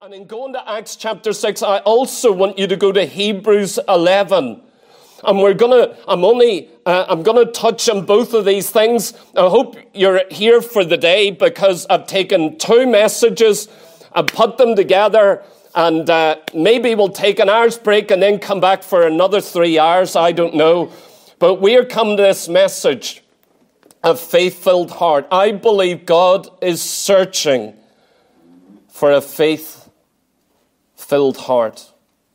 And in going to Acts chapter 6, I also want you to go to Hebrews 11. And I'm gonna touch on both of these things. I hope you're here for the day because I've taken two messages, I've put them together, and maybe we'll take an hour's break and then come back for another 3 hours. I don't know. But we're coming to this message of faith-filled heart. I believe God is searching for a faith-filled heart.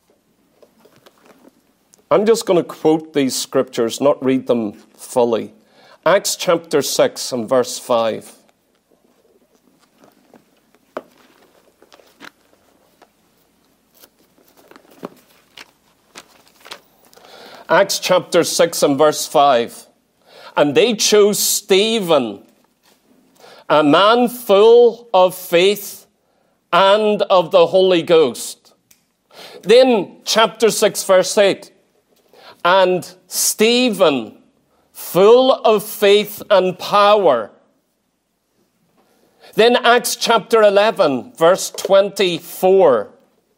I'm just going to quote these scriptures, not read them fully. Acts chapter 6 and verse 5. Acts chapter 6 and verse 5. And they chose Stephen, a man full of faith and of the Holy Ghost. Then chapter 6 verse 8. And Stephen, full of faith and power. Then Acts chapter 11, verse 24.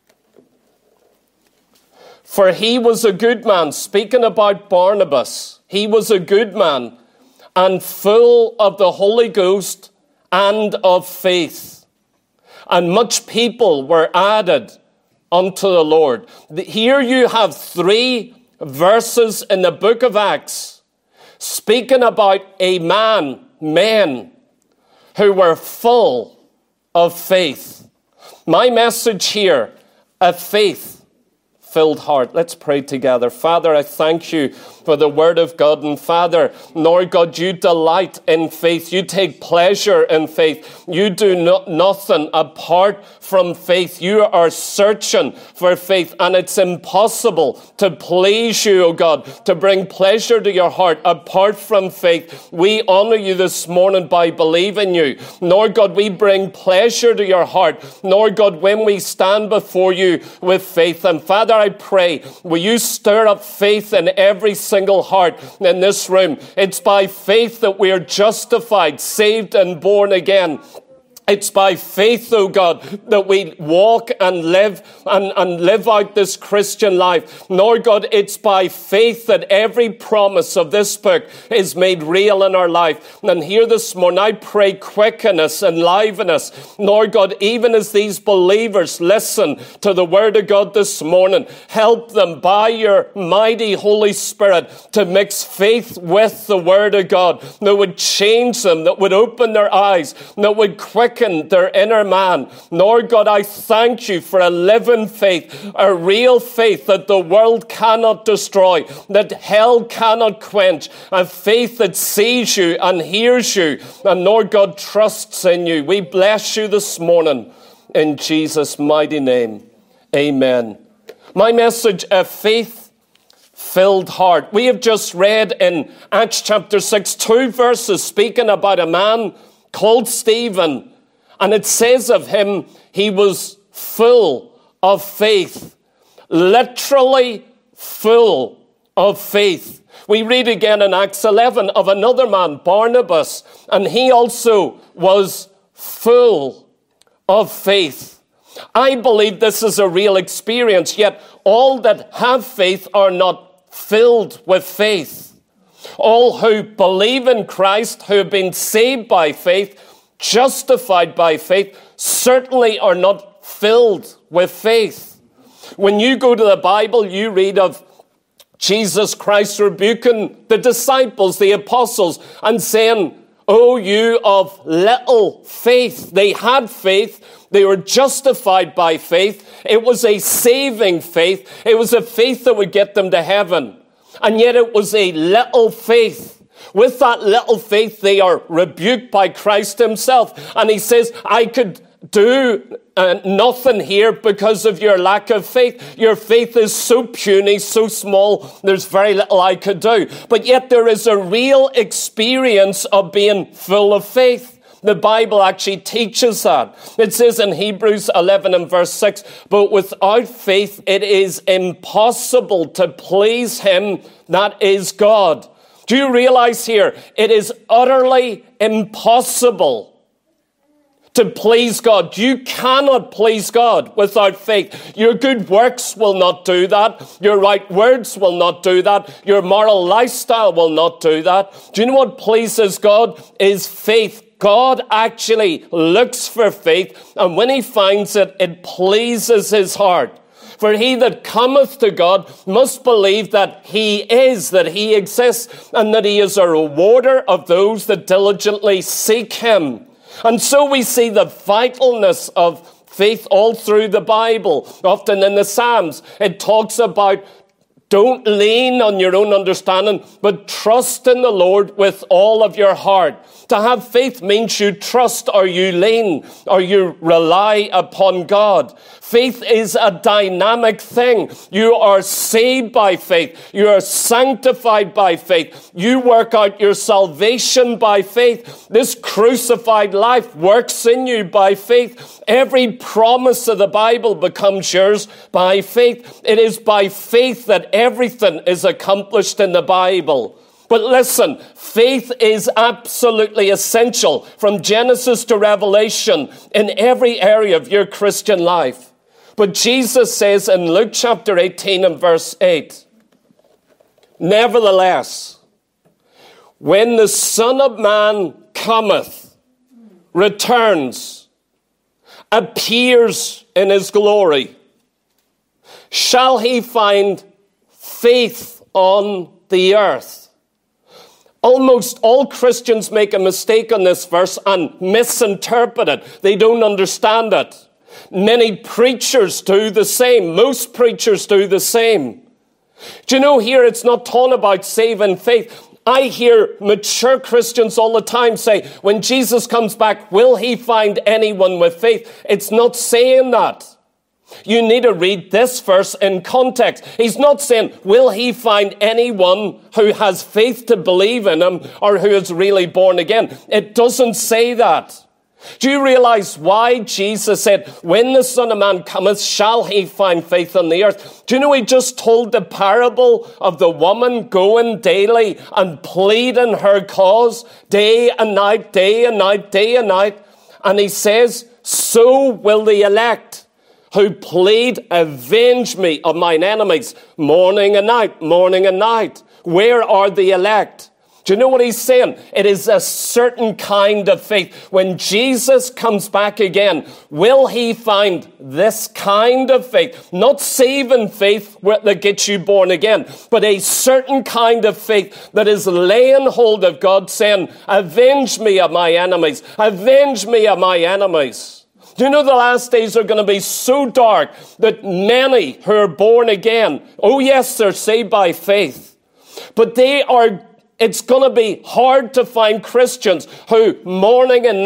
For he was a good man, speaking about Barnabas. He was a good man and full of the Holy Ghost and of faith. And much people were added unto the Lord. Here you have three verses in the book of Acts speaking about men who were full of faith. My message here, a faith-filled heart. Let's pray together. Father, I thank you for the word of God. And Father, Lord God, you delight in faith. You take pleasure in faith. You do nothing apart from faith. You are searching for faith. And it's impossible to please you, O God, to bring pleasure to your heart apart from faith. We honor you this morning by believing you. Lord God, we bring pleasure to your heart. Lord God, when we stand before you with faith. And Father, I pray, will you stir up faith in every single heart in this room. It's by faith that we are justified, saved, and born again. It's by faith, oh God, that we walk and live and live out this Christian life. Lord God, it's by faith that every promise of this book is made real in our life. And here this morning, I pray quicken us, enliven us. Lord God, even as these believers listen to the word of God this morning, help them by your mighty Holy Spirit to mix faith with the word of God that would change them, that would open their eyes, that would quicken their inner man. Lord God, I thank you for a living faith, a real faith that the world cannot destroy, that hell cannot quench, a faith that sees you and hears you, and Lord God, trusts in you. We bless you this morning in Jesus' mighty name. Amen. My message, a faith-filled heart. We have just read in Acts chapter 6, 2 verses speaking about a man called Stephen. And it says of him, he was full of faith. Literally full of faith. We read again in Acts 11 of another man, Barnabas, and he also was full of faith. I believe this is a real experience, yet all that have faith are not filled with faith. All who believe in Christ, who have been saved by faith, justified by faith, certainly are not filled with faith. When you go to the Bible, you read of Jesus Christ rebuking the disciples, the apostles, and saying, "Oh, you of little faith." They had faith. They were justified by faith. It was a saving faith. It was a faith that would get them to heaven. And yet it was a little faith. With that little faith, they are rebuked by Christ himself. And he says, I could do nothing here because of your lack of faith. Your faith is so puny, so small, there's very little I could do. But yet there is a real experience of being full of faith. The Bible actually teaches that. It says in Hebrews 11 and verse 6, but without faith it is impossible to please him that is God. Do you realize here, it is utterly impossible to please God. You cannot please God without faith. Your good works will not do that. Your right words will not do that. Your moral lifestyle will not do that. Do you know what pleases God is faith? God actually looks for faith, and when he finds it, it pleases his heart. For he that cometh to God must believe that he is, that he exists, and that he is a rewarder of those that diligently seek him. And so we see the vitalness of faith all through the Bible. Often in the Psalms, it talks about don't lean on your own understanding, but trust in the Lord with all of your heart. To have faith means you trust or you lean or you rely upon God. Faith is a dynamic thing. You are saved by faith. You are sanctified by faith. You work out your salvation by faith. This crucified life works in you by faith. Every promise of the Bible becomes yours by faith. It is by faith that everything is accomplished in the Bible. But listen, faith is absolutely essential from Genesis to Revelation in every area of your Christian life. But Jesus says in Luke chapter 18 and verse 8, nevertheless, when the Son of Man cometh, returns, appears in his glory, shall he find faith on the earth? Almost all Christians make a mistake on this verse and misinterpret it. They don't understand it. Many preachers do the same. Most preachers do the same. Do you know here it's not talking about saving faith? I hear mature Christians all the time say, when Jesus comes back, will he find anyone with faith? It's not saying that. You need to read this verse in context. He's not saying, will he find anyone who has faith to believe in him or who is really born again? It doesn't say that. Do you realize why Jesus said, when the Son of Man cometh, shall he find faith on the earth? Do you know he just told the parable of the woman going daily and pleading her cause day and night, day and night, day and night? And he says, so will the elect who plead, avenge me of mine enemies, morning and night, morning and night. Where are the elect? Do you know what he's saying? It is a certain kind of faith. When Jesus comes back again, will he find this kind of faith? Not saving faith that gets you born again, but a certain kind of faith that is laying hold of God, saying, avenge me of my enemies, avenge me of my enemies. Do you know the last days are going to be so dark that many who are born again, oh yes, they're saved by faith, but it's going to be hard to find Christians who morning and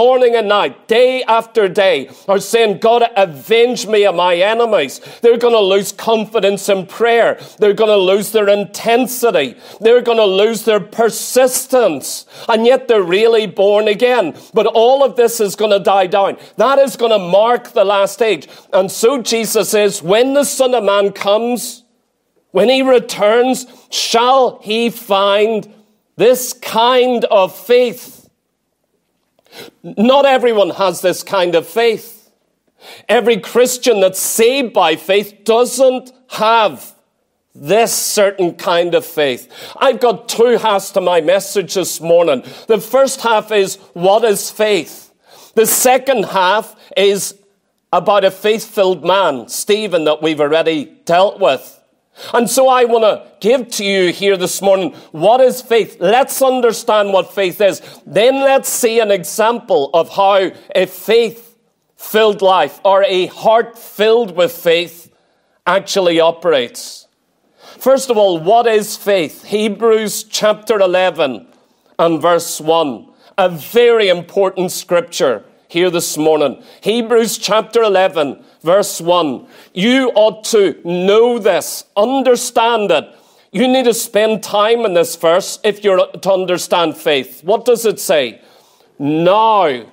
night, day after day are saying, God, avenge me of my enemies. They're going to lose confidence in prayer. They're going to lose their intensity. They're going to lose their persistence. And yet they're really born again. But all of this is going to die down. That is going to mark the last age. And so Jesus says, when the Son of Man comes, when he returns, shall he find this kind of faith? Not everyone has this kind of faith. Every Christian that's saved by faith doesn't have this certain kind of faith. I've got two halves to my message this morning. The first half is, what is faith? The second half is about a faith-filled man, Stephen, that we've already dealt with. And so I want to give to you here this morning, what is faith? Let's understand what faith is. Then let's see an example of how a faith-filled life or a heart filled with faith actually operates. First of all, what is faith? Hebrews chapter 11 and verse 1. A very important scripture here this morning. Hebrews chapter 11, verse 1. You ought to know this, understand it. You need to spend time in this verse if you're to understand faith. What does it say? Now,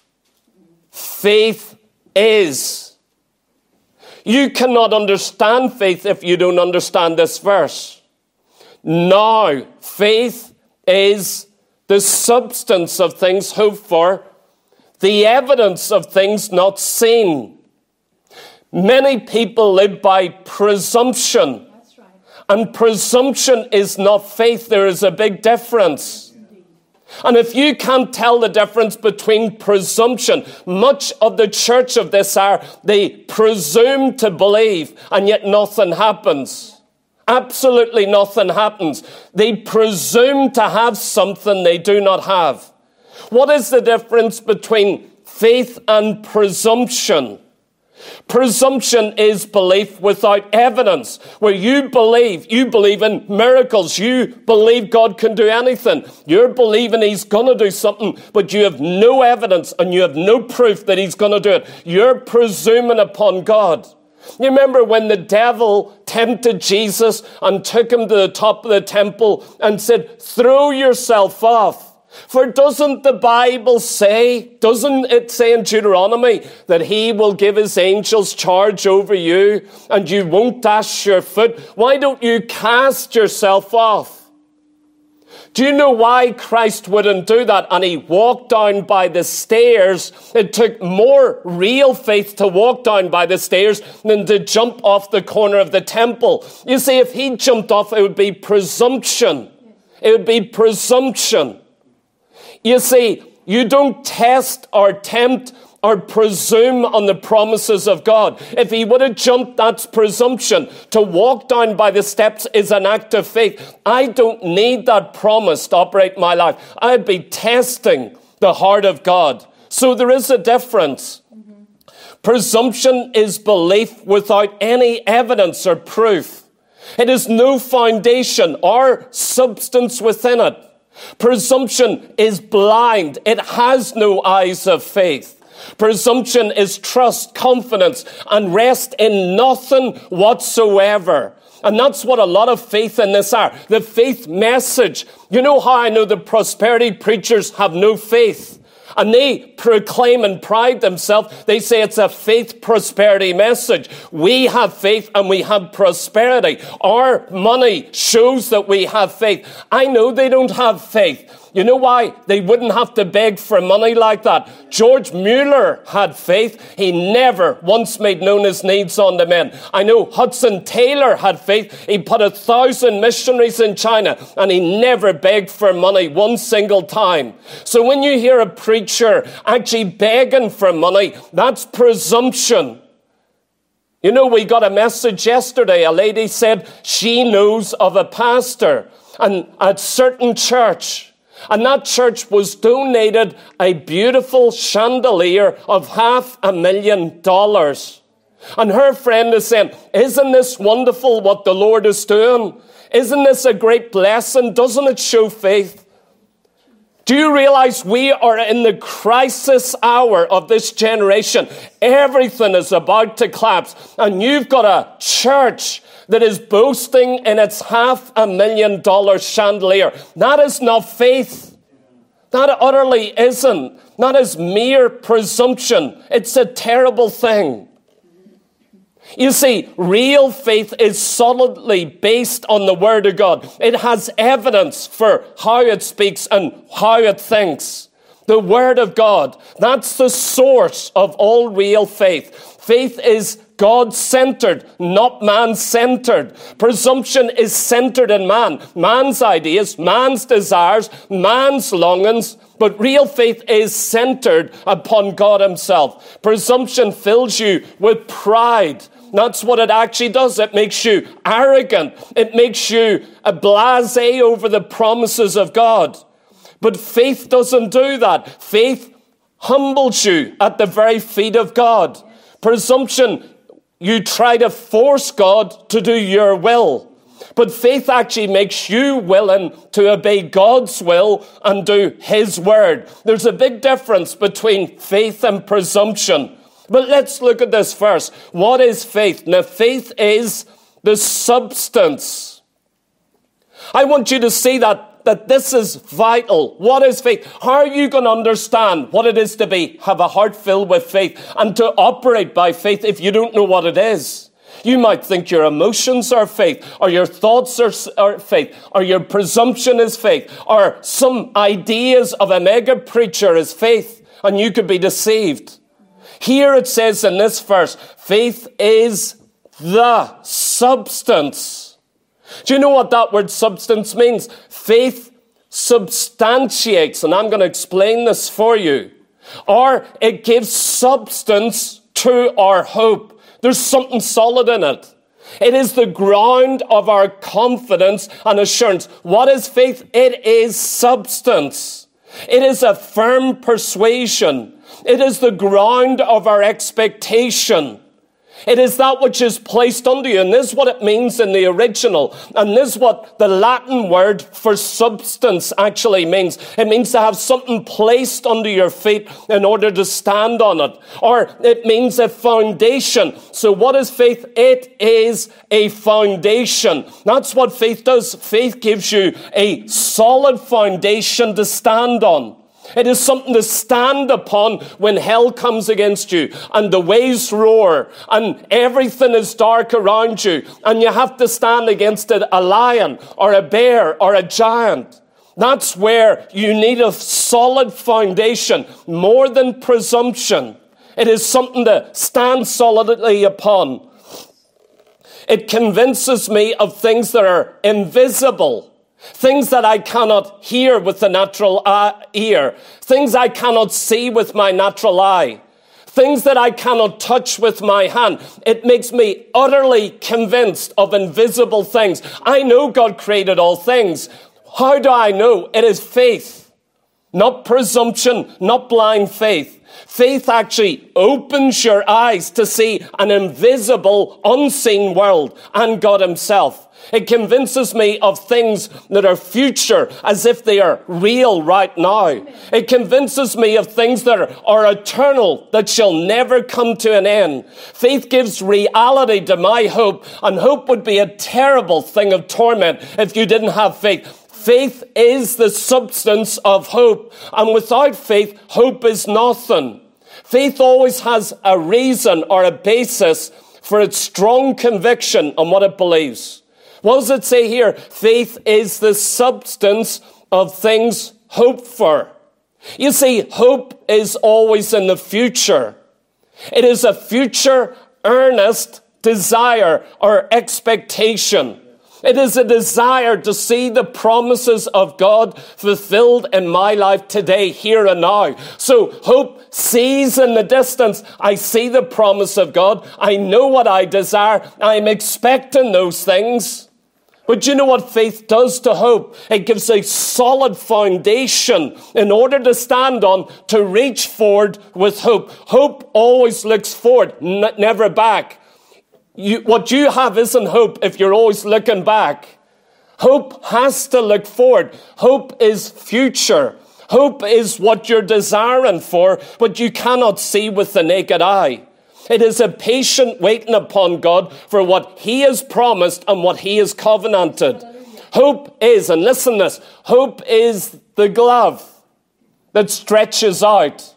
faith is. You cannot understand faith if you don't understand this verse. Now, faith is the substance of things hoped for, the evidence of things not seen. Many people live by presumption. That's right. And presumption is not faith. There is a big difference. And if you can't tell the difference between presumption, much of the church of this hour, they presume to believe, and yet nothing happens. Absolutely nothing happens. They presume to have something they do not have. What is the difference between faith and presumption? Presumption is belief without evidence, where you believe in miracles, you believe God can do anything, you're believing he's going to do something, but you have no evidence and you have no proof that he's going to do it. You're presuming upon God. You remember when the devil tempted Jesus and took him to the top of the temple and said, throw yourself off. For doesn't the Bible say, doesn't it say in Deuteronomy that he will give his angels charge over you and you won't dash your foot? Why don't you cast yourself off? Do you know why Christ wouldn't do that? And he walked down by the stairs. It took more real faith to walk down by the stairs than to jump off the corner of the temple. You see, if he jumped off, it would be presumption. It would be presumption. You see, you don't test or tempt or presume on the promises of God. If he would have jumped, that's presumption. To walk down by the steps is an act of faith. I don't need that promise to operate my life. I'd be testing the heart of God. So there is a difference. Presumption is belief without any evidence or proof. It has no foundation or substance within it. Presumption is blind. It has no eyes of faith. Presumption is trust, confidence, and rest in nothing whatsoever. And that's what a lot of faith in this are. The faith message. You know how I know the prosperity preachers have no faith? And they proclaim and pride themselves. They say it's a faith prosperity message. We have faith and we have prosperity. Our money shows that we have faith. I know they don't have faith. You know why? They wouldn't have to beg for money like that. George Mueller had faith. He never once made known his needs unto men. I know Hudson Taylor had faith. He put 1,000 missionaries in China and he never begged for money one single time. So when you hear a preacher actually begging for money, that's presumption. You know, we got a message yesterday. A lady said she knows of a pastor and at certain church. And that church was donated a beautiful chandelier of $500,000. And her friend is saying, isn't this wonderful what the Lord is doing? Isn't this a great blessing? Doesn't it show faith? Do you realize we are in the crisis hour of this generation? Everything is about to collapse. And you've got a church that is boasting in its $500,000 chandelier. That is not faith. That utterly isn't. That is mere presumption. It's a terrible thing. You see, real faith is solidly based on the Word of God. It has evidence for how it speaks and how it thinks. The Word of God, that's the source of all real faith. Faith is God-centered, not man-centered. Presumption is centered in man. Man's ideas, man's desires, man's longings. But real faith is centered upon God himself. Presumption fills you with pride. That's what it actually does. It makes you arrogant. It makes you a blasé over the promises of God. But faith doesn't do that. Faith humbles you at the very feet of God. Presumption, you try to force God to do your will. But faith actually makes you willing to obey God's will and do his word. There's a big difference between faith and presumption. But let's look at this first. What is faith? Now, faith is the substance. I want you to see that this is vital. What is faith? How are you going to understand what it is to have a heart filled with faith and to operate by faith if you don't know what it is? You might think your emotions are faith, or your thoughts are faith, or your presumption is faith, or some ideas of a mega preacher is faith. and you could be deceived. Here it says in this verse, faith is the substance. Do you know what that word substance means? Faith substantiates, and I'm going to explain this for you, or it gives substance to our hope. There's something solid in it. It is the ground of our confidence and assurance. What is faith? It is substance. It is a firm persuasion. It is the ground of our expectation. It is that which is placed under you. And this is what it means in the original. And this is what the Latin word for substance actually means. It means to have something placed under your feet in order to stand on it. Or it means a foundation. So what is faith? It is a foundation. That's what faith does. Faith gives you a solid foundation to stand on. It is something to stand upon when hell comes against you and the waves roar and everything is dark around you and you have to stand against a lion or a bear or a giant. That's where you need a solid foundation, more than presumption. It is something to stand solidly upon. It convinces me of things that are invisible. Things that I cannot hear with the natural ear. Things I cannot see with my natural eye. Things that I cannot touch with my hand. It makes me utterly convinced of invisible things. I know God created all things. How do I know? It is faith. Not presumption, not blind faith. Faith actually opens your eyes to see an invisible, unseen world and God himself. It convinces me of things that are future as if they are real right now. It convinces me of things that are eternal, that shall never come to an end. Faith gives reality to my hope, and hope would be a terrible thing of torment if you didn't have faith. Faith is the substance of hope, and without faith, hope is nothing. Faith always has a reason or a basis for its strong conviction on what it believes. What does it say here? Faith is the substance of things hoped for. You see, hope is always in the future. It is a future earnest desire or expectation. It is a desire to see the promises of God fulfilled in my life today, here and now. So hope sees in the distance. I see the promise of God. I know what I desire. I'm expecting those things. But do you know what faith does to hope? It gives a solid foundation in order to stand on, to reach forward with hope. Hope always looks forward, never back. What you have isn't hope if you're always looking back. Hope has to look forward. Hope is future. Hope is what you're desiring for, but you cannot see with the naked eye. It is a patient waiting upon God for what he has promised and what he has covenanted. Hope is, and listen to this, hope is the glove that stretches out.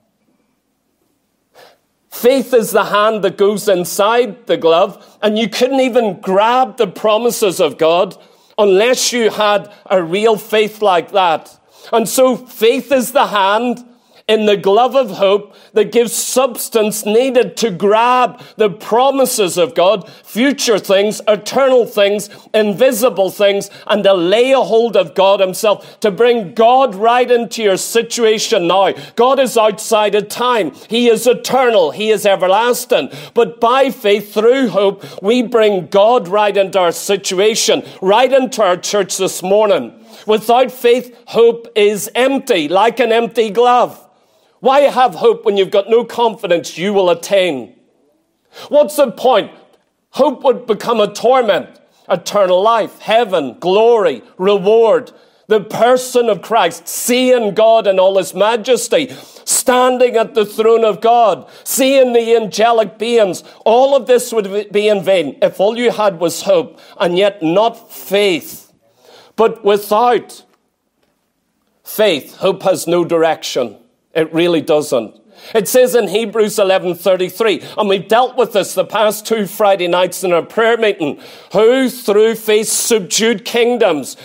Faith is the hand that goes inside the glove, and you couldn't even grab the promises of God unless you had a real faith like that. And so faith is the hand in the glove of hope that gives substance needed to grab the promises of God, future things, eternal things, invisible things, and to lay a hold of God himself, to bring God right into your situation now. God is outside of time. He is eternal. He is everlasting. But by faith, through hope, we bring God right into our situation, right into our church this morning. Without faith, hope is empty, like an empty glove. Why have hope when you've got no confidence you will attain? What's the point? Hope would become a torment. Eternal life, heaven, glory, reward. The person of Christ, seeing God in all his majesty, standing at the throne of God, seeing the angelic beings. All of this would be in vain if all you had was hope and yet not faith. But without faith, hope has no direction. It really doesn't. It says in Hebrews 11:33, and we've dealt with this the past 2 Friday nights in our prayer meeting, who through faith subdued kingdoms.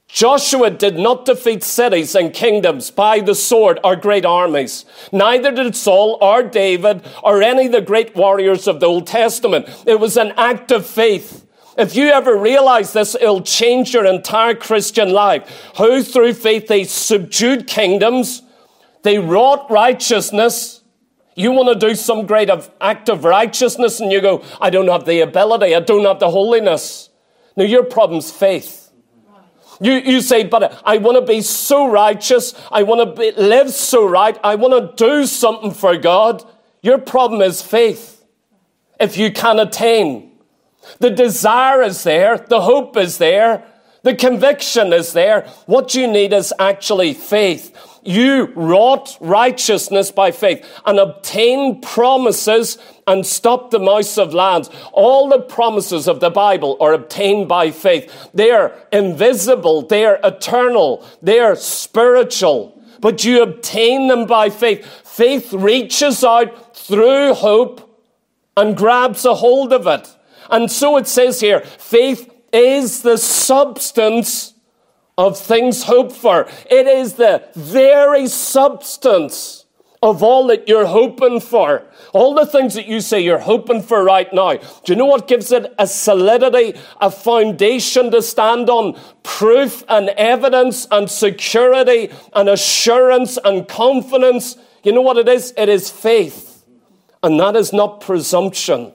Joshua did not defeat cities and kingdoms by the sword or great armies. Neither did Saul or David or any of the great warriors of the Old Testament. It was an act of faith. If you ever realize this, it'll change your entire Christian life. How through faith they subdued kingdoms, they wrought righteousness. You want to do some great act of righteousness and you go, I don't have the ability, I don't have the holiness. No, your problem's faith. You say, but I want to be so righteous. I want to live so right. I want to do something for God. Your problem is faith. If you can attain. The desire is there. The hope is there. The conviction is there. What you need is actually faith. You wrought righteousness by faith and obtained promises and stopped the mouths of lions. All the promises of the Bible are obtained by faith. They are invisible. They are eternal. They are spiritual. But you obtain them by faith. Faith reaches out through hope and grabs a hold of it. And so it says here, faith is the substance of things hoped for. It is the very substance of all that you're hoping for. All the things that you say you're hoping for right now. Do you know what gives it a solidity, a foundation to stand on? Proof and evidence and security and assurance and confidence. You know what it is? It is faith. And that is not presumption.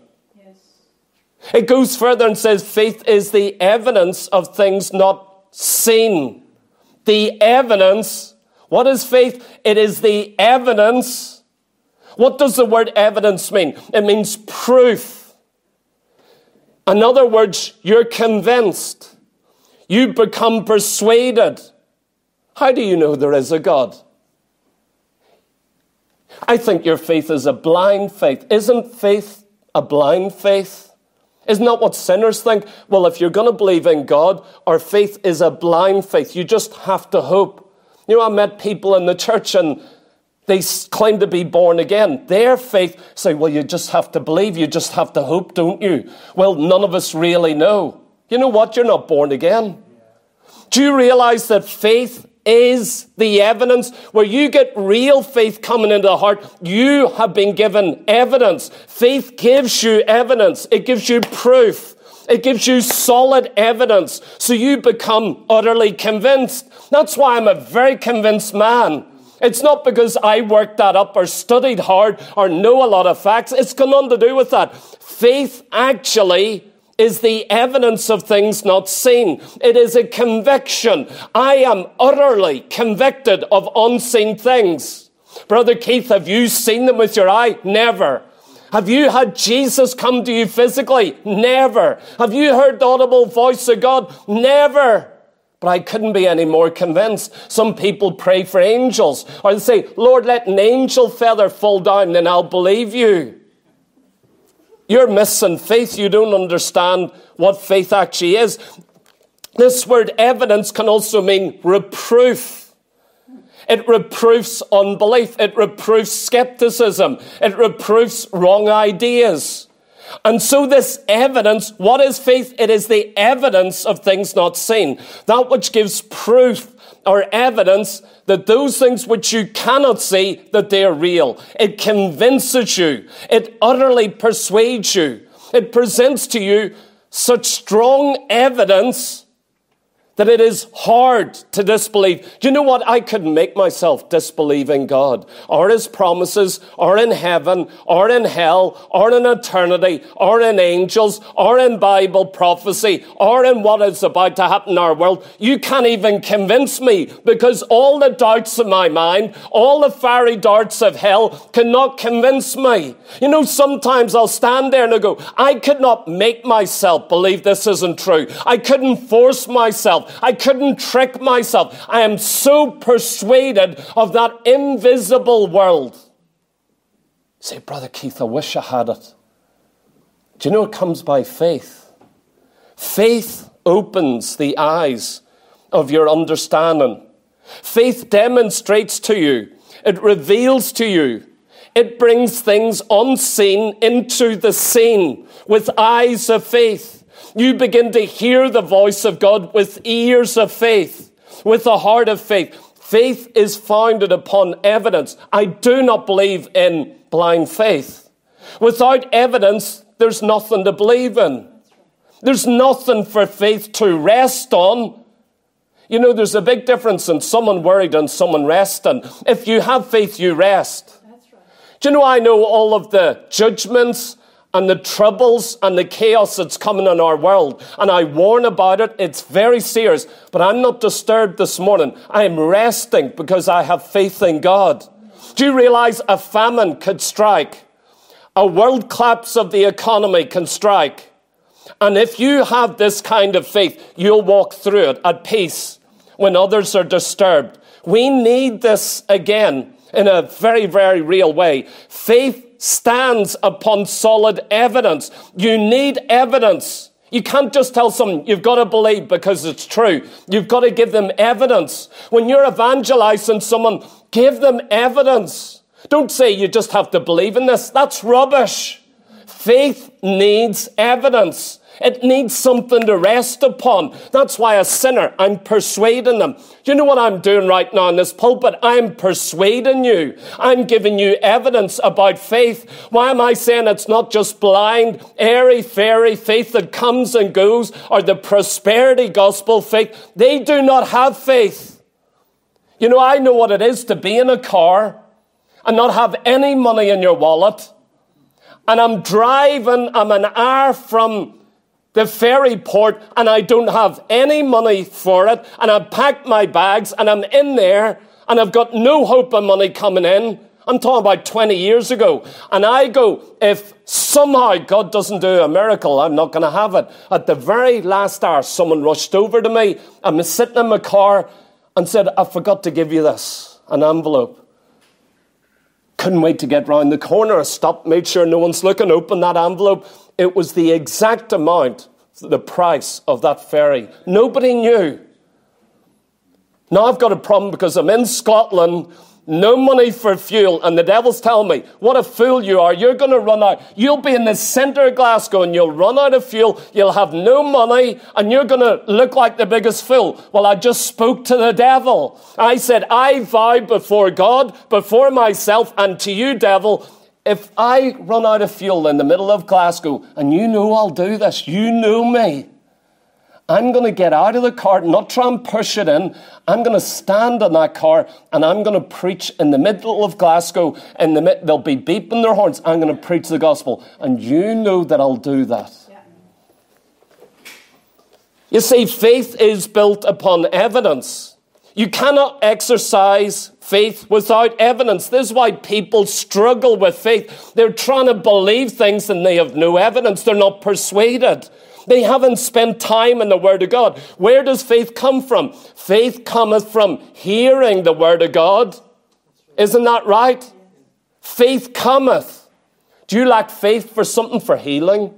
It goes further and says faith is the evidence of things not seen. The evidence. What is faith? It is the evidence. What does the word evidence mean? It means proof. In other words, you're convinced. You become persuaded. How do you know there is a God? I think your faith is a blind faith. Isn't faith a blind faith? Isn't that what sinners think? Well, if you're going to believe in God, our faith is a blind faith. You just have to hope. You know, I met people in the church and they claim to be born again. Their faith say, well, you just have to believe. You just have to hope, don't you? Well, none of us really know. You know what? You're not born again. Do you realize that faith is the evidence? Where you get real faith coming into the heart, you have been given evidence. Faith gives you evidence. It gives you proof. It gives you solid evidence. So you become utterly convinced. That's why I'm a very convinced man. It's not because I worked that up or studied hard or know a lot of facts. It's got nothing to do with that. Faith actually is the evidence of things not seen. It is a conviction. I am utterly convicted of unseen things. Brother Keith, have you seen them with your eye? Never. Have you had Jesus come to you physically? Never. Have you heard the audible voice of God? Never. But I couldn't be any more convinced. Some people pray for angels. Or they say, Lord, let an angel feather fall down, then I'll believe you. You're missing faith. You don't understand what faith actually is. This word evidence can also mean reproof. It reproofs unbelief. It reproofs skepticism. It reproofs wrong ideas. And so this evidence, what is faith? It is the evidence of things not seen. That which gives proof or evidence that those things which you cannot see, that they are real. It convinces you. It utterly persuades you. It presents to you such strong evidence that it is hard to disbelieve. Do you know what? I couldn't make myself disbelieve in God, or His promises, or in heaven, or in hell, or in eternity, or in angels, or in Bible prophecy, or in what is about to happen in our world. You can't even convince me, because all the doubts in my mind, all the fiery darts of hell cannot convince me. You know, sometimes I'll stand there and I'll go, I could not make myself believe this isn't true. I couldn't force myself. I couldn't trick myself. I am so persuaded of that invisible world. Say, Brother Keith, I wish I had it. Do you know it comes by faith? Faith opens the eyes of your understanding. Faith demonstrates to you. It reveals to you. It brings things unseen into the seen with eyes of faith. You begin to hear the voice of God with ears of faith, with a heart of faith. Faith is founded upon evidence. I do not believe in blind faith. Without evidence, there's nothing to believe in. There's nothing for faith to rest on. You know, there's a big difference in someone worried and someone resting. If you have faith, you rest. That's right. Do you know, I know all of the judgments and the troubles and the chaos that's coming in our world. And I warn about it. It's very serious. But I'm not disturbed this morning. I am resting because I have faith in God. Do you realize a famine could strike? A world collapse of the economy can strike. And if you have this kind of faith, you'll walk through it at peace when others are disturbed. We need this again in a very, very real way. Faith stands upon solid evidence. You need evidence. You can't just tell someone you've got to believe because it's true. You've got to give them evidence. When you're evangelizing someone, give them evidence. Don't say you just have to believe in this. That's rubbish. Faith needs evidence. It needs something to rest upon. That's why a sinner, I'm persuading them. You know what I'm doing right now in this pulpit? I'm persuading you. I'm giving you evidence about faith. Why am I saying it's not just blind, airy-fairy faith that comes and goes, or the prosperity gospel faith? They do not have faith. You know, I know what it is to be in a car and not have any money in your wallet. And I'm driving, I'm an hour from the ferry port, and I don't have any money for it, and I've packed my bags, and I'm in there, and I've got no hope of money coming in. I'm talking about 20 years ago. And I go, if somehow God doesn't do a miracle, I'm not going to have it. At the very last hour, someone rushed over to me. I'm sitting in my car and said, I forgot to give you this, an envelope. Couldn't wait to get round the corner. I stopped, made sure no one's looking, opened that envelope. It was the exact amount, the price of that ferry. Nobody knew. Now I've got a problem because I'm in Scotland, no money for fuel, and the devil's telling me, what a fool you are. You're going to run out. You'll be in the centre of Glasgow and you'll run out of fuel. You'll have no money and you're going to look like the biggest fool. Well, I just spoke to the devil. I said, I vow before God, before myself, and to you, devil, if I run out of fuel in the middle of Glasgow, and you know I'll do this, you know me, I'm going to get out of the car, not try and push it in. I'm going to stand in that car, and I'm going to preach in the middle of Glasgow. They'll be beeping their horns. I'm going to preach the gospel. And you know that I'll do that. Yeah. You see, faith is built upon evidence. You cannot exercise faith without evidence. This is why people struggle with faith. They're trying to believe things and they have no evidence. They're not persuaded. They haven't spent time in the Word of God. Where does faith come from? Faith cometh from hearing the Word of God. Isn't that right? Faith cometh. Do you lack faith for something, for healing?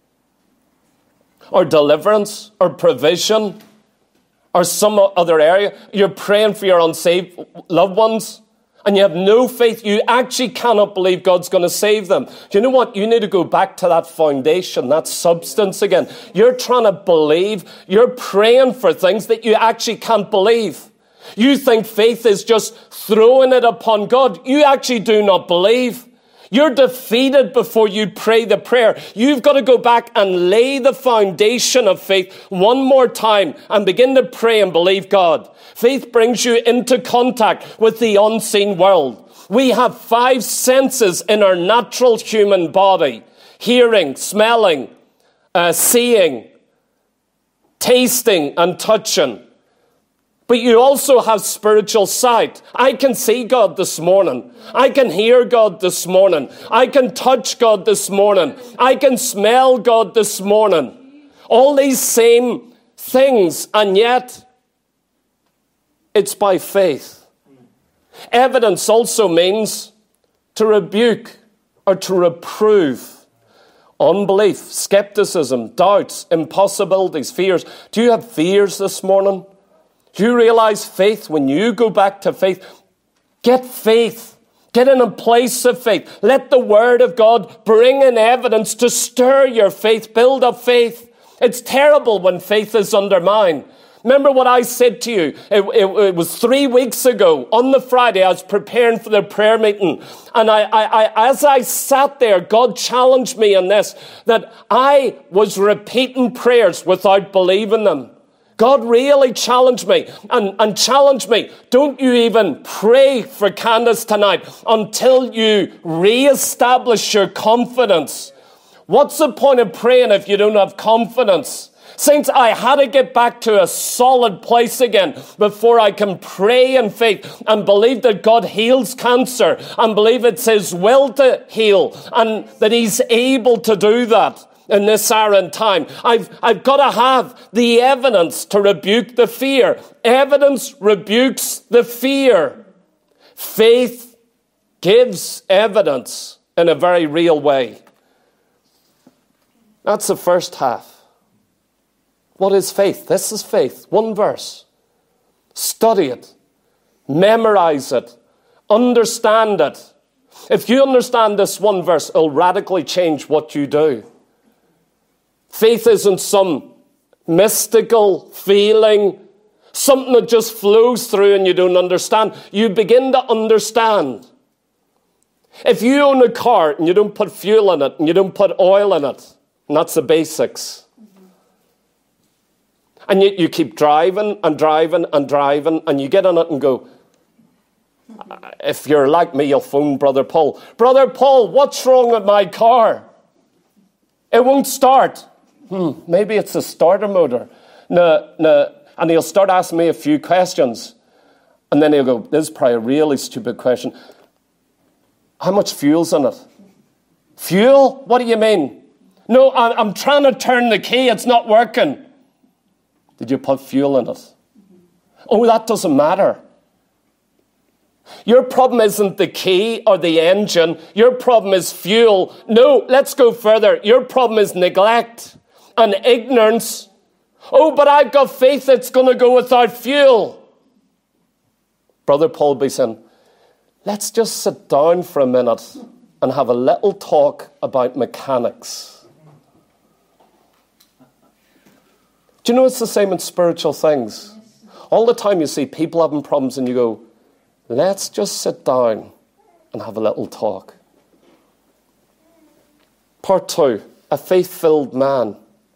Or deliverance? Or provision? Or some other area? You're praying for your unsaved loved ones, and you have no faith. You actually cannot believe God's going to save them. Do you know what? You need to go back to that foundation, that substance again. You're trying to believe. You're praying for things that you actually can't believe. You think faith is just throwing it upon God. You actually do not believe. You're defeated before you pray the prayer. You've got to go back and lay the foundation of faith one more time and begin to pray and believe God. Faith brings you into contact with the unseen world. We have 5 senses in our natural human body: hearing, smelling, seeing, tasting, and touching. But you also have spiritual sight. I can see God this morning. I can hear God this morning. I can touch God this morning. I can smell God this morning. All these same things, and yet it's by faith. Evidence also means to rebuke or to reprove unbelief, skepticism, doubts, impossibilities, fears. Do you have fears this morning? Do you realize faith? When you go back to faith, get faith. Get in a place of faith. Let the Word of God bring in evidence to stir your faith, build up faith. It's terrible when faith is undermined. Remember what I said to you? It was 3 weeks ago. On the Friday, I was preparing for the prayer meeting. And as I sat there, God challenged me on this, that I was repeating prayers without believing them. God really challenged me and challenged me. Don't you even pray for Candace tonight until you reestablish your confidence. What's the point of praying if you don't have confidence? Saints, I had to get back to a solid place again before I can pray in faith and believe that God heals cancer and believe it's His will to heal and that He's able to do that in this hour and time. I've got to have the evidence to rebuke the fear. Evidence rebukes the fear. Faith gives evidence in a very real way. That's the first half. What is faith? This is faith. One verse. Study it. Memorize it. Understand it. If you understand this one verse, it'll radically change what you do. Faith isn't some mystical feeling, something that just flows through and you don't understand. You begin to understand. If you own a car and you don't put fuel in it and you don't put oil in it, and that's the basics. And you keep driving and driving and driving, and you get on it and go, if you're like me, you'll phone Brother Paul. Brother Paul, what's wrong with my car? It won't start. Maybe it's a starter motor. No. And he'll start asking me a few questions. And then he'll go, this is probably a really stupid question. How much fuel's in it? Fuel? What do you mean? No, I'm trying to turn the key. It's not working. Did you put fuel in it? Oh, that doesn't matter. Your problem isn't the key or the engine. Your problem is fuel. No, let's go further. Your problem is neglect and ignorance. Oh, but I've got faith it's going to go without fuel. Brother Paul be saying, let's just sit down for a minute and have a little talk about mechanics. Do you know it's the same in spiritual things? All the time you see people having problems and you go, let's just sit down and have a little talk. Part 2, a faith-filled man.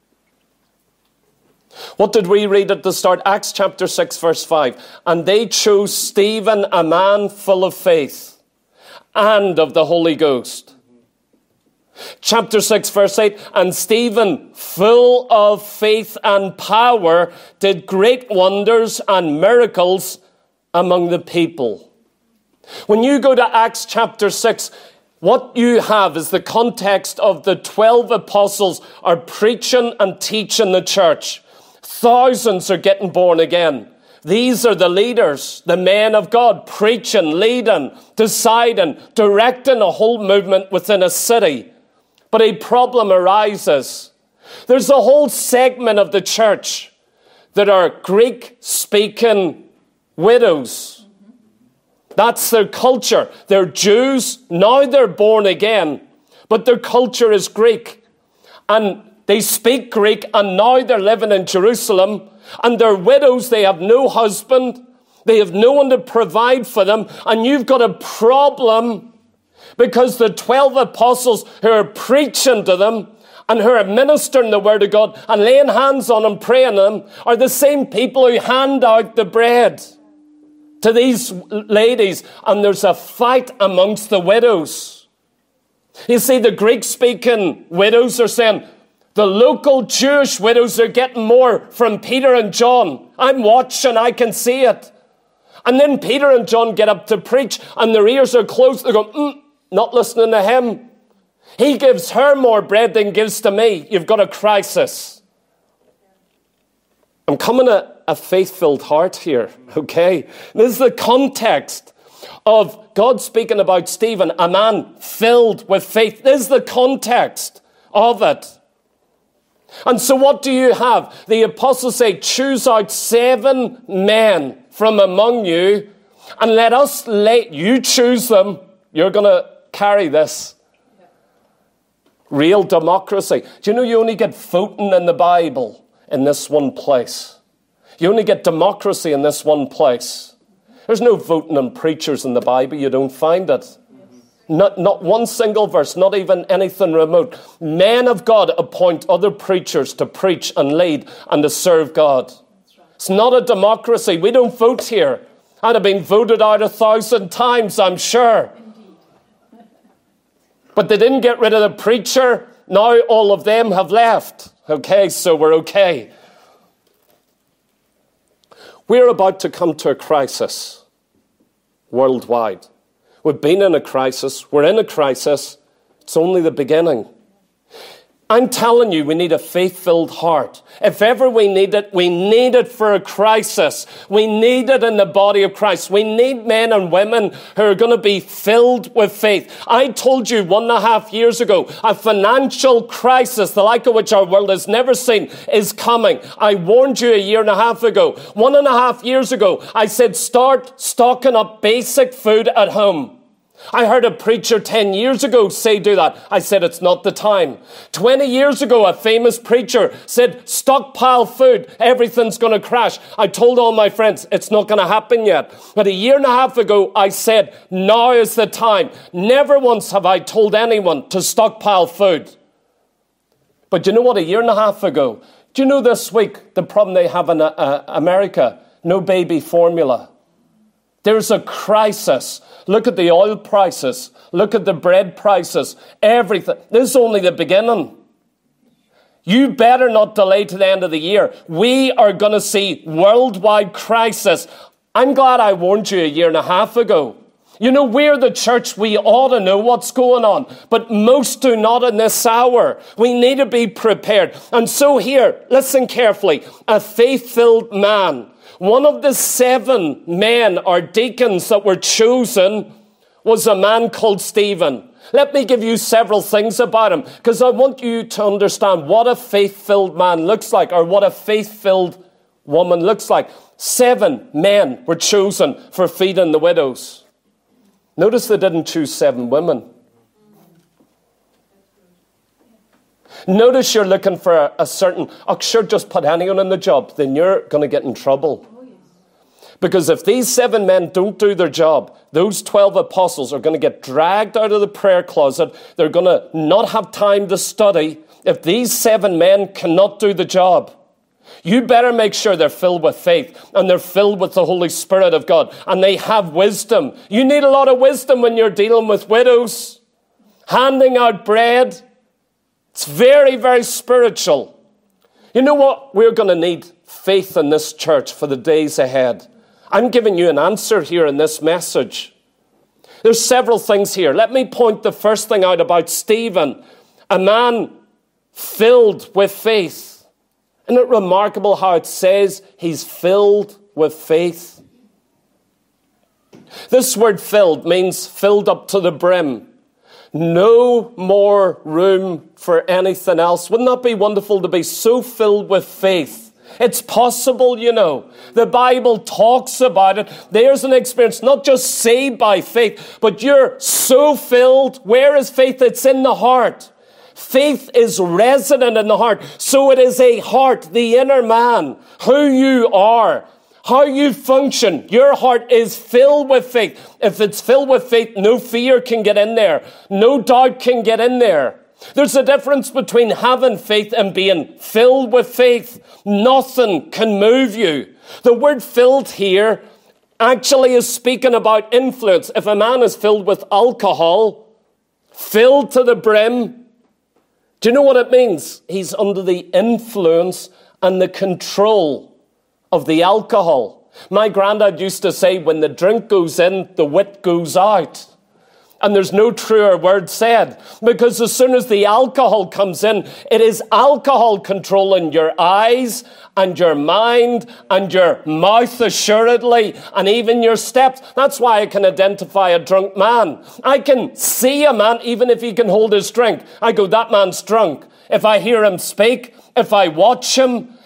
What did we read at the start? Acts chapter 6, verse 5. And they chose Stephen, a man full of faith and of the Holy Ghost. Chapter 6, verse 8, and Stephen, full of faith and power, did great wonders and miracles among the people. When you go to Acts chapter 6, what you have is the context of the 12 apostles are preaching and teaching the church. Thousands are getting born again. These are the leaders, the men of God, preaching, leading, deciding, directing a whole movement within a city. But a problem arises. There's a whole segment of the church that are Greek-speaking widows. That's their culture. They're Jews. Now they're born again. But their culture is Greek. And they speak Greek, and now they're living in Jerusalem. And they're widows. They have no husband. They have no one to provide for them. And you've got a problem because the 12 apostles who are preaching to them and who are ministering the word of God and laying hands on them, praying them, are the same people who hand out the bread to these ladies. And there's a fight amongst the widows. You see, the Greek-speaking widows are saying, the local Jewish widows are getting more from Peter and John. I'm watching, I can see it. And then Peter and John get up to preach and their ears are closed. They're going, not listening to him. He gives her more bread than gives to me. You've got a crisis. I'm coming at a faith-filled heart here, okay? This is the context of God speaking about Stephen, a man filled with faith. This is the context of it. And so what do you have? The apostles say, choose out 7 men from among you and you choose them. You're going to carry this. Real democracy. Do you know you only get voting in the Bible in this one place? You only get democracy in this one place. There's no voting on preachers in the Bible. You don't find it. Not one single verse, not even anything remote. Men of God appoint other preachers to preach and lead and to serve God. It's not a democracy. We don't vote here. I'd have been voted out 1,000 times, I'm sure. But they didn't get rid of the preacher. Now all of them have left. Okay, so we're okay. We're about to come to a crisis worldwide. We've been in a crisis. We're in a crisis. It's only the beginning. I'm telling you, we need a faith-filled heart. If ever we need it for a crisis. We need it in the body of Christ. We need men and women who are going to be filled with faith. I told you 1.5 years ago, a financial crisis, the like of which our world has never seen, is coming. I warned you 1.5 years ago. 1.5 years ago, I said, start stocking up basic food at home. I heard a preacher 10 years ago do that. I said, it's not the time. 20 years ago, a famous preacher said, stockpile food, everything's going to crash. I told all my friends, it's not going to happen yet. But 1.5 years ago, I said, now is the time. Never once have I told anyone to stockpile food. But you know what, 1.5 years ago, do you know this week, the problem they have in America? No baby formula. There's a crisis. Look at the oil prices. Look at the bread prices. Everything. This is only the beginning. You better not delay to the end of the year. We are going to see worldwide crisis. I'm glad I warned you 1.5 years ago. You know, we're the church. We ought to know what's going on. But most do not in this hour. We need to be prepared. And so here, listen carefully. A faith-filled man. One of the 7 men or deacons that were chosen was a man called Stephen. Let me give you several things about him, because I want you to understand what a faith-filled man looks like, or what a faith-filled woman looks like. 7 men were chosen for feeding the widows. Notice they didn't choose 7 women. Notice you're looking for a certain, sure, just put anyone in the job, then you're going to get in trouble. Because if these 7 men don't do their job, those 12 apostles are going to get dragged out of the prayer closet. They're going to not have time to study. If these 7 men cannot do the job, you better make sure they're filled with faith and they're filled with the Holy Spirit of God and they have wisdom. You need a lot of wisdom when you're dealing with widows, handing out bread. It's very, very spiritual. You know what? We're going to need faith in this church for the days ahead. I'm giving you an answer here in this message. There's several things here. Let me point the first thing out about Stephen, a man filled with faith. Isn't it remarkable how it says he's filled with faith? This word filled means filled up to the brim. No more room for anything else. Wouldn't that be wonderful to be so filled with faith? It's possible, you know. The Bible talks about it. There's an experience, not just saved by faith, but you're so filled. Where is faith? It's in the heart. Faith is resident in the heart. So it is a heart, the inner man, who you are, how you function. Your heart is filled with faith. If it's filled with faith, no fear can get in there. No doubt can get in there. There's a difference between having faith and being filled with faith. Nothing can move you. The word filled here actually is speaking about influence. If a man is filled with alcohol, filled to the brim, do you know what it means? He's under the influence and the control of the alcohol. My granddad used to say, when the drink goes in, the wit goes out. And there's no truer word said, because as soon as the alcohol comes in, it is alcohol controlling your eyes and your mind and your mouth assuredly, and even your steps. That's why I can identify a drunk man. I can see a man even if he can hold his drink. I go, that man's drunk. If I hear him speak, if I watch him,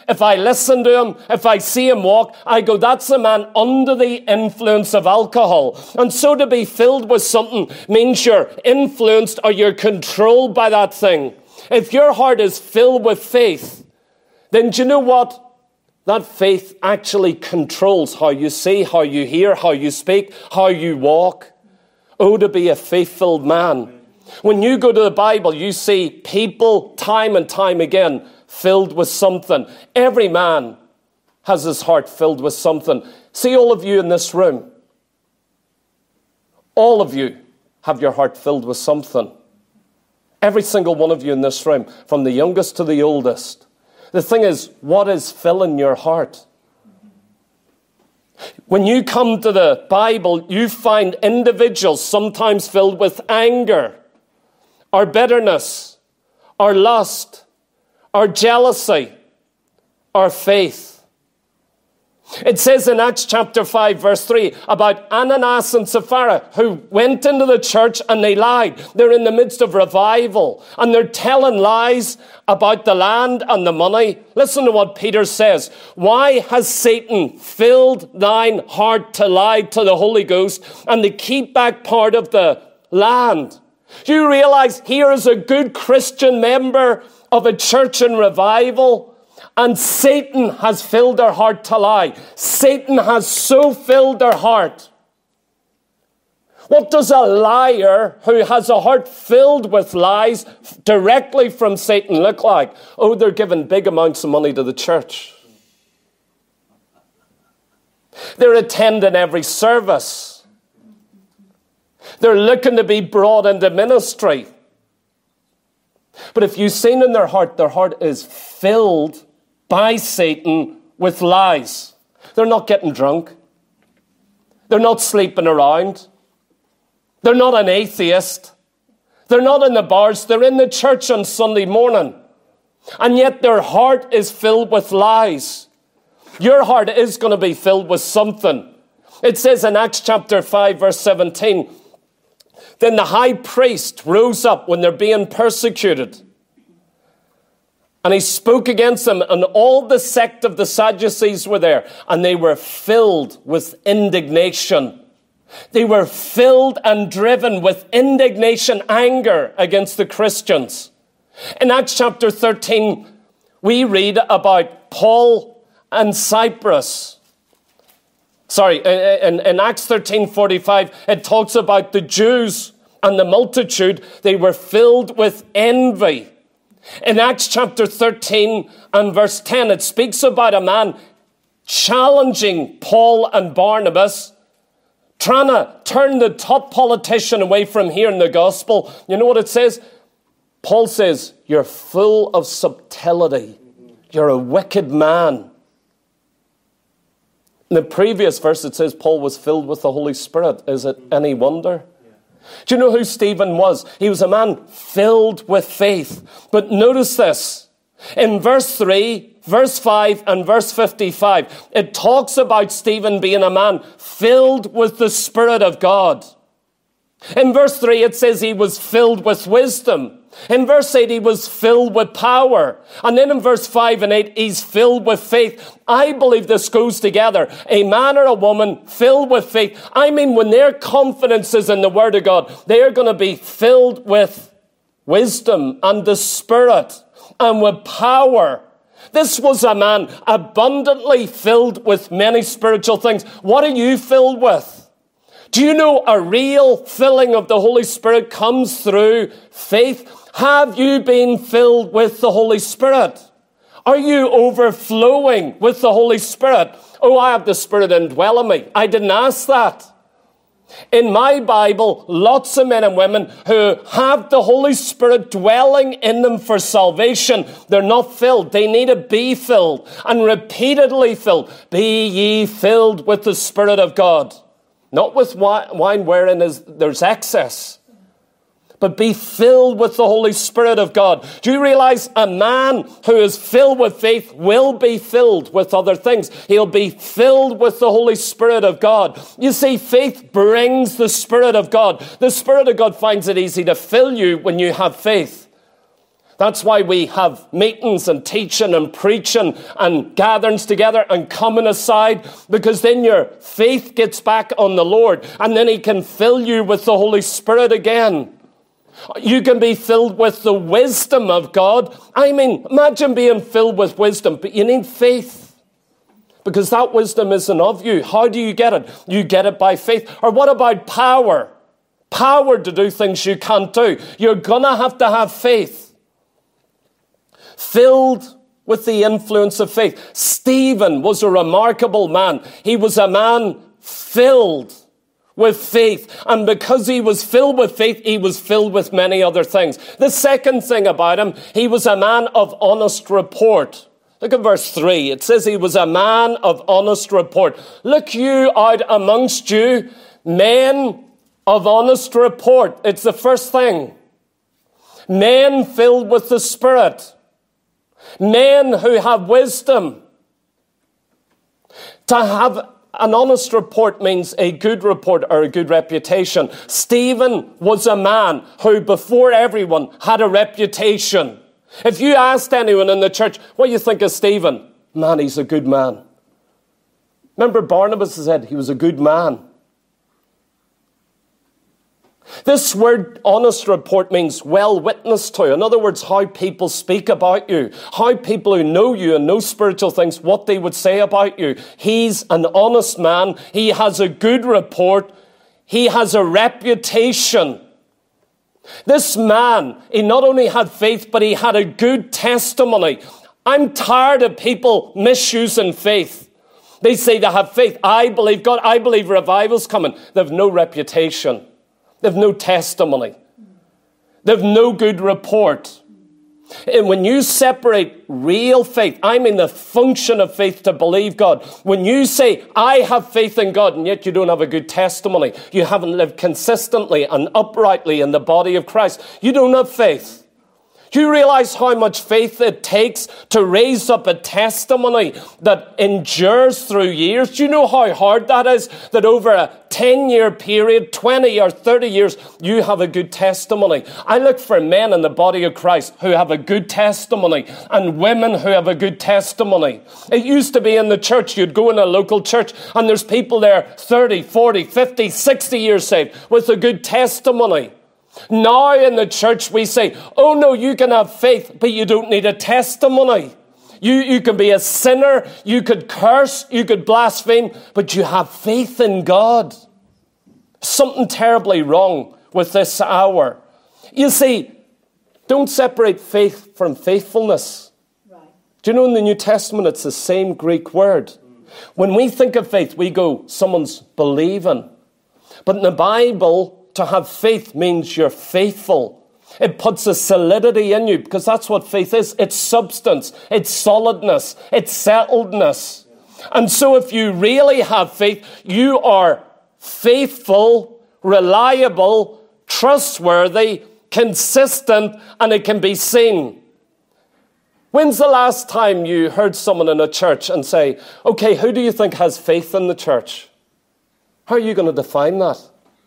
if I listen to him, if I see him walk, I go, that's a man under the influence of alcohol. And so to be filled with something means you're influenced or you're controlled by that thing. If your heart is filled with faith, then do you know what? That faith actually controls how you see, how you hear, how you speak, how you walk. Oh, to be a faith-filled man. When you go to the Bible, you see people time and time again filled with something. Every man has his heart filled with something. See, all of you in this room, all of you have your heart filled with something. Every single one of you in this room, from the youngest to the oldest. The thing is, what is filling your heart? When you come to the Bible, you find individuals sometimes filled with anger, or bitterness, or lust, or jealousy, or faith. It says in Acts chapter 5, verse 3, about Ananias and Sapphira, who went into the church and they lied. They're in the midst of revival, and they're telling lies about the land and the money. Listen to what Peter says. Why has Satan filled thine heart to lie to the Holy Ghost and to keep back part of the land? Do you realize here is a good Christian member of a church in revival, and Satan has filled their heart to lie. Satan has so filled their heart. What does a liar who has a heart filled with lies directly from Satan look like? Oh, they're giving big amounts of money to the church. They're attending every service. They're looking to be brought into ministry. But if you've seen in their heart is filled by Satan with lies. They're not getting drunk. They're not sleeping around. They're not an atheist. They're not in the bars. They're in the church on Sunday morning. And yet their heart is filled with lies. Your heart is going to be filled with something. It says in Acts chapter 5, verse 17, then the high priest rose up when they're being persecuted. And he spoke against them, and all the sect of the Sadducees were there, and they were filled with indignation. They were filled and driven with indignation, anger against the Christians. In Acts chapter 13, we read about Paul and Cyprus. In Acts 13:45, it talks about the Jews and the multitude. They were filled with envy. In Acts chapter 13 and verse 10, it speaks about a man challenging Paul and Barnabas, trying to turn the top politician away from hearing the gospel. You know what it says? Paul says, you're full of subtlety. You're a wicked man. In the previous verse, it says Paul was filled with the Holy Spirit. Is it any wonder? Do you know who Stephen was? He was a man filled with faith. But notice this. In verse 3, verse 5, and verse 55, it talks about Stephen being a man filled with the Spirit of God. In verse 3, it says he was filled with wisdom. In verse 8, he was filled with power. And then in verse 5 and 8, he's filled with faith. I believe this goes together. A man or a woman filled with faith. I mean, when their confidence is in the Word of God, they are going to be filled with wisdom and the Spirit and with power. This was a man abundantly filled with many spiritual things. What are you filled with? Do you know a real filling of the Holy Spirit comes through faith? Have you been filled with the Holy Spirit? Are you overflowing with the Holy Spirit? Oh, I have the Spirit indwelling me. I didn't ask that. In my Bible, lots of men and women who have the Holy Spirit dwelling in them for salvation, they're not filled. They need to be filled and repeatedly filled. Be ye filled with the Spirit of God. Not with wine wherein there's excess, but be filled with the Holy Spirit of God. Do you realize a man who is filled with faith will be filled with other things? He'll be filled with the Holy Spirit of God. You see, faith brings the Spirit of God. The Spirit of God finds it easy to fill you when you have faith. That's why we have meetings and teaching and preaching and gatherings together and coming aside, because then your faith gets back on the Lord, and then he can fill you with the Holy Spirit again. You can be filled with the wisdom of God. I mean, imagine being filled with wisdom, but you need faith, because that wisdom isn't of you. How do you get it? You get it by faith. Or what about power? Power to do things you can't do. You're going to have faith. Filled with the influence of faith. Stephen was a remarkable man. He was a man filled with faith. And because he was filled with faith, he was filled with many other things. The second thing about him, he was a man of honest report. Look at verse 3. It says he was a man of honest report. Look you out amongst you, men of honest report. It's the first thing. Men filled with the Spirit. Men who have wisdom. To have an honest report means a good report or a good reputation. Stephen was a man who, before everyone, had a reputation. If you asked anyone in the church, what do you think of Stephen? Man, he's a good man. Remember Barnabas said he was a good man. This word honest report means well witnessed to. In other words, how people speak about you. How people who know you and know spiritual things, what they would say about you. He's an honest man. He has a good report. He has a reputation. This man, he not only had faith, but he had a good testimony. I'm tired of people misusing faith. They say they have faith. I believe God. I believe revival's coming. They have no reputation. They have no testimony. They have no good report. And when you separate real faith, I mean the function of faith to believe God. When you say, I have faith in God, and yet you don't have a good testimony, you haven't lived consistently and uprightly in the body of Christ, you don't have faith. Do you realize how much faith it takes to raise up a testimony that endures through years? Do you know how hard that is? That over a 10-year period, 20 or 30 years, you have a good testimony. I look for men in the body of Christ who have a good testimony and women who have a good testimony. It used to be in the church, you'd go in a local church and there's people there 30, 40, 50, 60 years saved with a good testimony. Now in the church we say, oh no, you can have faith, but you don't need a testimony. You can be a sinner, you could curse, you could blaspheme, but you have faith in God. Something terribly wrong with this hour. You see, don't separate faith from faithfulness. Right. Do you know in the New Testament it's the same Greek word? When we think of faith, we go, someone's believing. But in the Bible, to have faith means you're faithful. It puts a solidity in you, because that's what faith is. It's substance, it's solidness, it's settledness. And so if you really have faith, you are faithful, reliable, trustworthy, consistent, and it can be seen. When's the last time you heard someone in a church and say, okay, who do you think has faith in the church? How are you going to define that?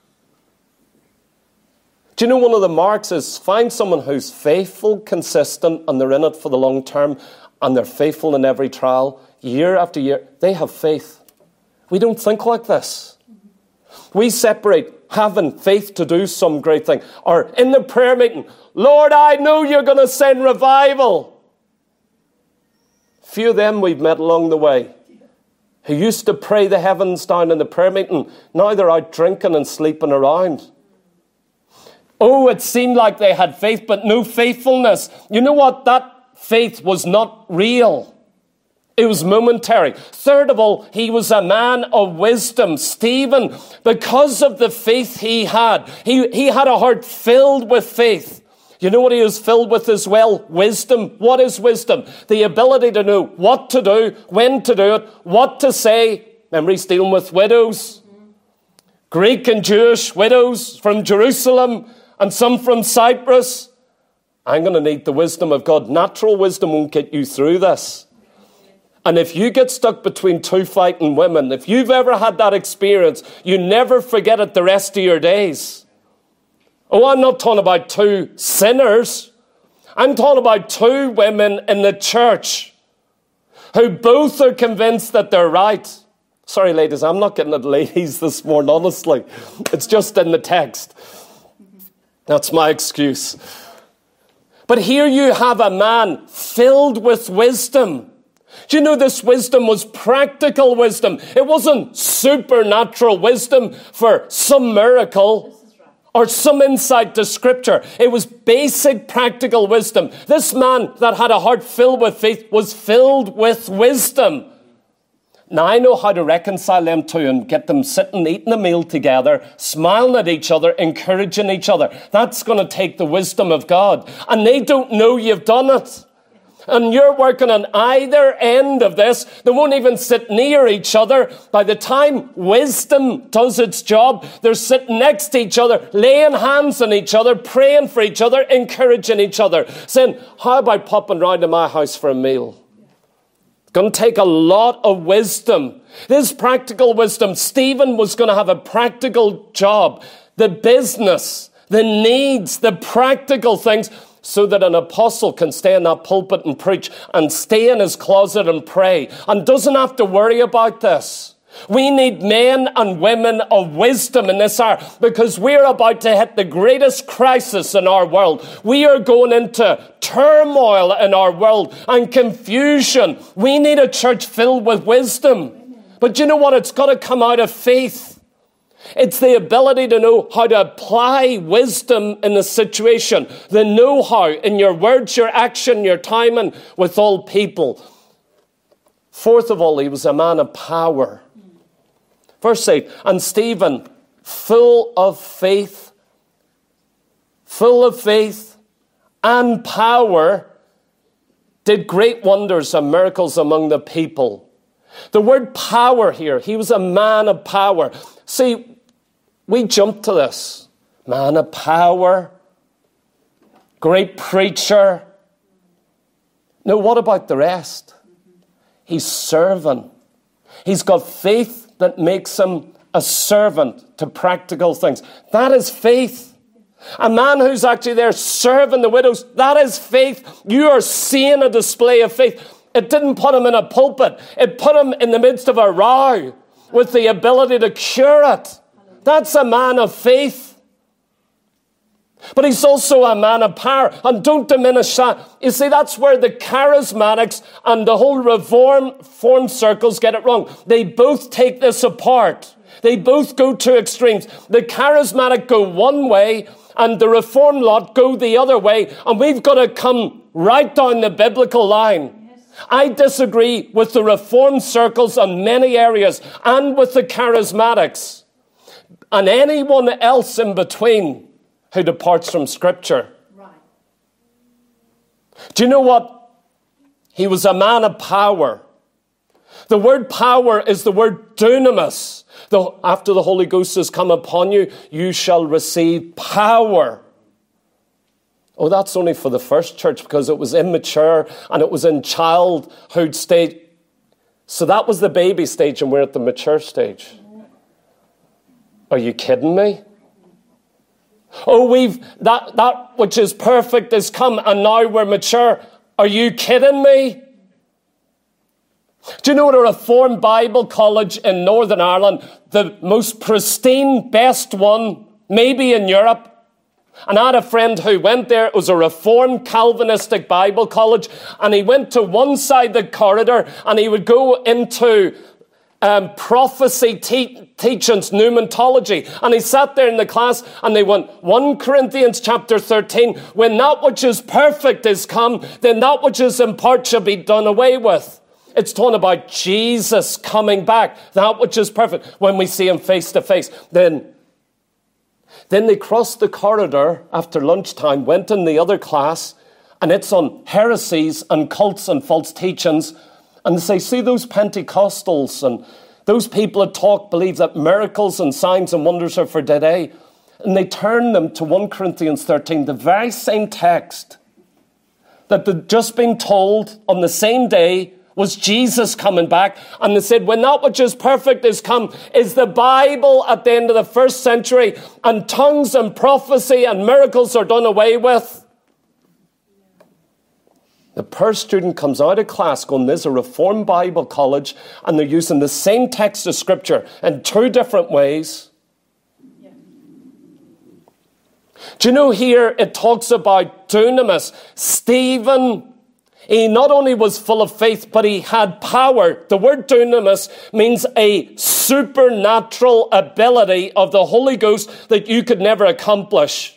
Do you know one of the marks is find someone who's faithful, consistent, and they're in it for the long term, and they're faithful in every trial, year after year. They have faith. We don't think like this. We separate having faith to do some great thing. Or in the prayer meeting, Lord, I know you're going to send revival. Few of them we've met along the way who used to pray the heavens down in the prayer meeting. Now they're out drinking and sleeping around. Oh, it seemed like they had faith, but no faithfulness. You know what? That faith was not real. It was momentary. Third of all, he was a man of wisdom. Stephen, because of the faith he had a heart filled with faith. You know what he was filled with as well? Wisdom. What is wisdom? The ability to know what to do, when to do it, what to say. Remember, he's dealing with widows. Greek and Jewish widows from Jerusalem and some from Cyprus. I'm going to need the wisdom of God. Natural wisdom won't get you through this. And if you get stuck between two fighting women, if you've ever had that experience, you never forget it the rest of your days. Oh, I'm not talking about two sinners. I'm talking about two women in the church who both are convinced that they're right. Sorry, ladies, I'm not getting at ladies this morning, honestly. It's just in the text. That's my excuse. But here you have a man filled with wisdom. Do you know this wisdom was practical wisdom? It wasn't supernatural wisdom for some miracle or some insight to Scripture. It was basic practical wisdom. This man that had a heart filled with faith was filled with wisdom. Now, I know how to reconcile them two and get them sitting, eating a meal together, smiling at each other, encouraging each other. That's going to take the wisdom of God. And they don't know you've done it. And you're working on either end of this. They won't even sit near each other. By the time wisdom does its job, they're sitting next to each other, laying hands on each other, praying for each other, encouraging each other, saying, how about popping round to my house for a meal? It's going to take a lot of wisdom. This practical wisdom. Stephen was going to have a practical job. The business, the needs, the practical things, so that an apostle can stay in that pulpit and preach and stay in his closet and pray and doesn't have to worry about this. We need men and women of wisdom in this hour because we're about to hit the greatest crisis in our world. We are going into turmoil in our world and confusion. We need a church filled with wisdom. But you know what? It's got to come out of faith. It's the ability to know how to apply wisdom in the situation, the know-how in your words, your action, your timing with all people. Fourth of all, he was a man of power. Verse 8, and Stephen, full of faith and power, did great wonders and miracles among the people. The word power here, he was a man of power. See, we jump to this. Man of power, great preacher. Now, what about the rest? He's serving. He's got faith that makes him a servant to practical things. That is faith. A man who's actually there serving the widows, that is faith. You are seeing a display of faith. It didn't put him in a pulpit. It put him in the midst of a row with the ability to cure it. That's a man of faith. But he's also a man of power. And don't diminish that. You see, that's where the charismatics and the whole reform circles get it wrong. They both take this apart. They both go to extremes. The charismatic go one way and the reform lot go the other way. And we've got to come right down the biblical line. I disagree with the reform circles on many areas and with the charismatics and anyone else in between who departs from Scripture. Right. Do you know what? He was a man of power. The word power is the word dunamis. After the Holy Ghost has come upon you, you shall receive power. Oh, that's only for the first church because it was immature and it was in childhood stage. So that was the baby stage and we're at the mature stage. Are you kidding me? Oh, that which is perfect has come and now we're mature. Are you kidding me? Do you know what a Reformed Bible College in Northern Ireland, the most pristine, best one, maybe in Europe? And I had a friend who went there. It was a Reformed Calvinistic Bible College. And he went to one side of the corridor and he would go into prophecy teachings, pneumatology. And he sat there in the class and they went, 1 Corinthians chapter 13, when that which is perfect is come, then that which is in part shall be done away with. It's talking about Jesus coming back, that which is perfect, when we see him face to face. Then they crossed the corridor after lunchtime, went in the other class, and it's on heresies and cults and false teachings. And they say, see those Pentecostals and those people that believe that miracles and signs and wonders are for today. And they turn them to 1 Corinthians 13, the very same text that they'd just been told on the same day was Jesus coming back. And they said, when that which is perfect is come, is the Bible at the end of the first century, and tongues and prophecy and miracles are done away with. The poor student comes out of class going, there's a Reformed Bible college, and they're using the same text of Scripture in two different ways. Yeah. Do you know here it talks about dunamis? Stephen, he not only was full of faith, but he had power. The word dunamis means a supernatural ability of the Holy Ghost that you could never accomplish.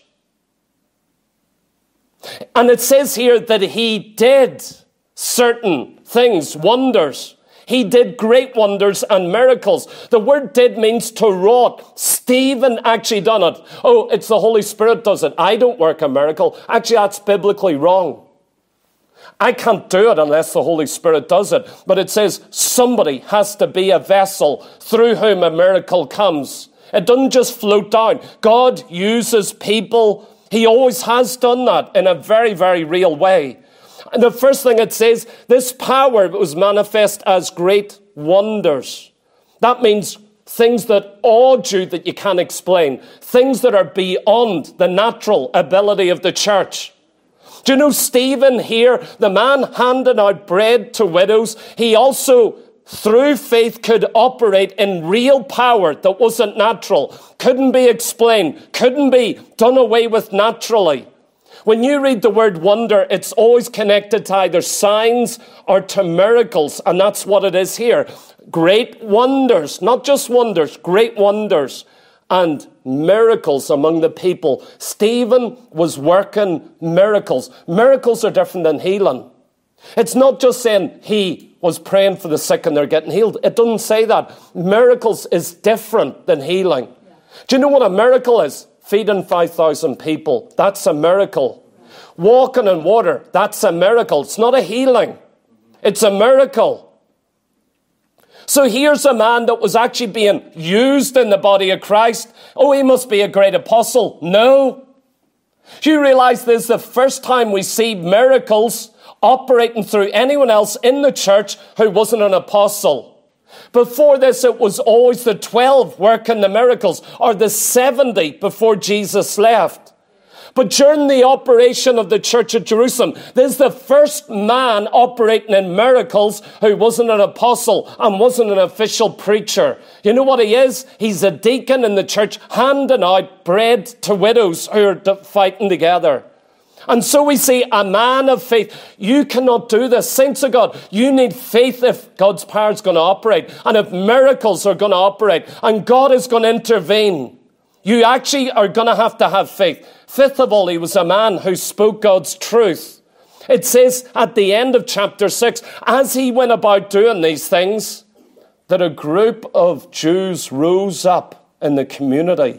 And it says here that he did certain things, wonders. He did great wonders and miracles. The word did means to wrought. Stephen actually done it. Oh, it's the Holy Spirit does it. I don't work a miracle. Actually, that's biblically wrong. I can't do it unless the Holy Spirit does it. But it says somebody has to be a vessel through whom a miracle comes. It doesn't just float down. God uses people. He always has done that in a very, very real way. And the first thing it says, this power was manifest as great wonders. That means things that awed you that you can't explain. Things that are beyond the natural ability of the church. Do you know Stephen here, the man handing out bread to widows, he also, through faith, could operate in real power that wasn't natural, couldn't be explained, couldn't be done away with naturally. When you read the word wonder, it's always connected to either signs or to miracles, and that's what it is here. Great wonders, not just wonders, great wonders and miracles among the people. Stephen was working miracles. Miracles are different than healing. It's not just saying he was praying for the sick and they're getting healed. It doesn't say that. Miracles is different than healing. Yeah. Do you know what a miracle is? Feeding 5,000 people. That's a miracle. Walking in water. That's a miracle. It's not a healing. It's a miracle. So here's a man that was actually being used in the body of Christ. Oh, he must be a great apostle. No. Do you realize this is the first time we see miracles operating through anyone else in the church who wasn't an apostle? Before this, it was always the 12 working the miracles, or the 70 before Jesus left. But during the operation of the church at Jerusalem, there's the first man operating in miracles who wasn't an apostle and wasn't an official preacher. You know what he is? He's a deacon in the church handing out bread to widows who are fighting together. And so we see a man of faith. You cannot do this. Saints of God, you need faith if God's power is going to operate and if miracles are going to operate and God is going to intervene. You actually are going to have faith. Fifth of all, he was a man who spoke God's truth. It says at the end of chapter 6, as he went about doing these things, that a group of Jews rose up in the community,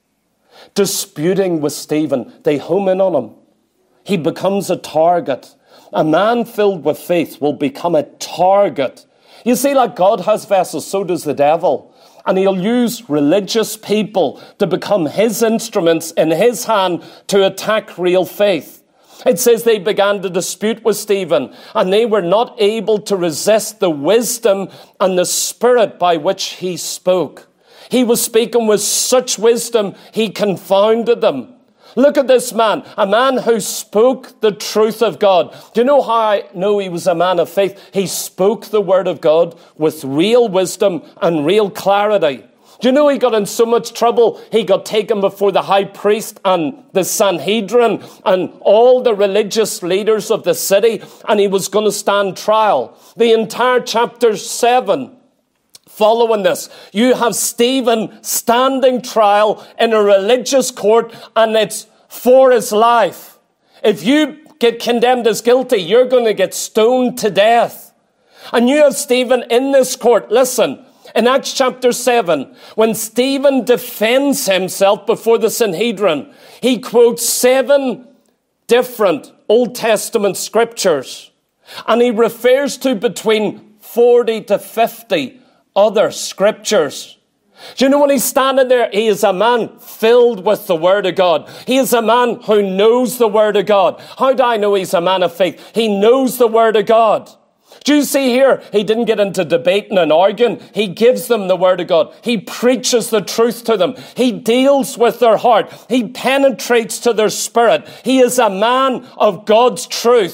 disputing with Stephen. They home in on him. He becomes a target. A man filled with faith will become a target. You see, like God has vessels, so does the devil. And he'll use religious people to become his instruments in his hand to attack real faith. It says they began to dispute with Stephen, and they were not able to resist the wisdom and the spirit by which he spoke. He was speaking with such wisdom, he confounded them. Look at this man, a man who spoke the truth of God. Do you know how I know he was a man of faith? He spoke the word of God with real wisdom and real clarity. Do you know he got in so much trouble? He got taken before the high priest and the Sanhedrin and all the religious leaders of the city, and he was going to stand trial. The entire chapter 7, following this, you have Stephen standing trial in a religious court, and it's for his life. If you get condemned as guilty, you're going to get stoned to death. And you have Stephen in this court. Listen, in Acts chapter 7, when Stephen defends himself before the Sanhedrin, he quotes 7 different Old Testament scriptures. And he refers to between 40 to 50 other scriptures. Do you know when he's standing there, he is a man filled with the word of God. He is a man who knows the word of God. How do I know he's a man of faith? He knows the word of God. Do you see here? He didn't get into debating and arguing. He gives them the word of God. He preaches the truth to them. He deals with their heart. He penetrates to their spirit. He is a man of God's truth.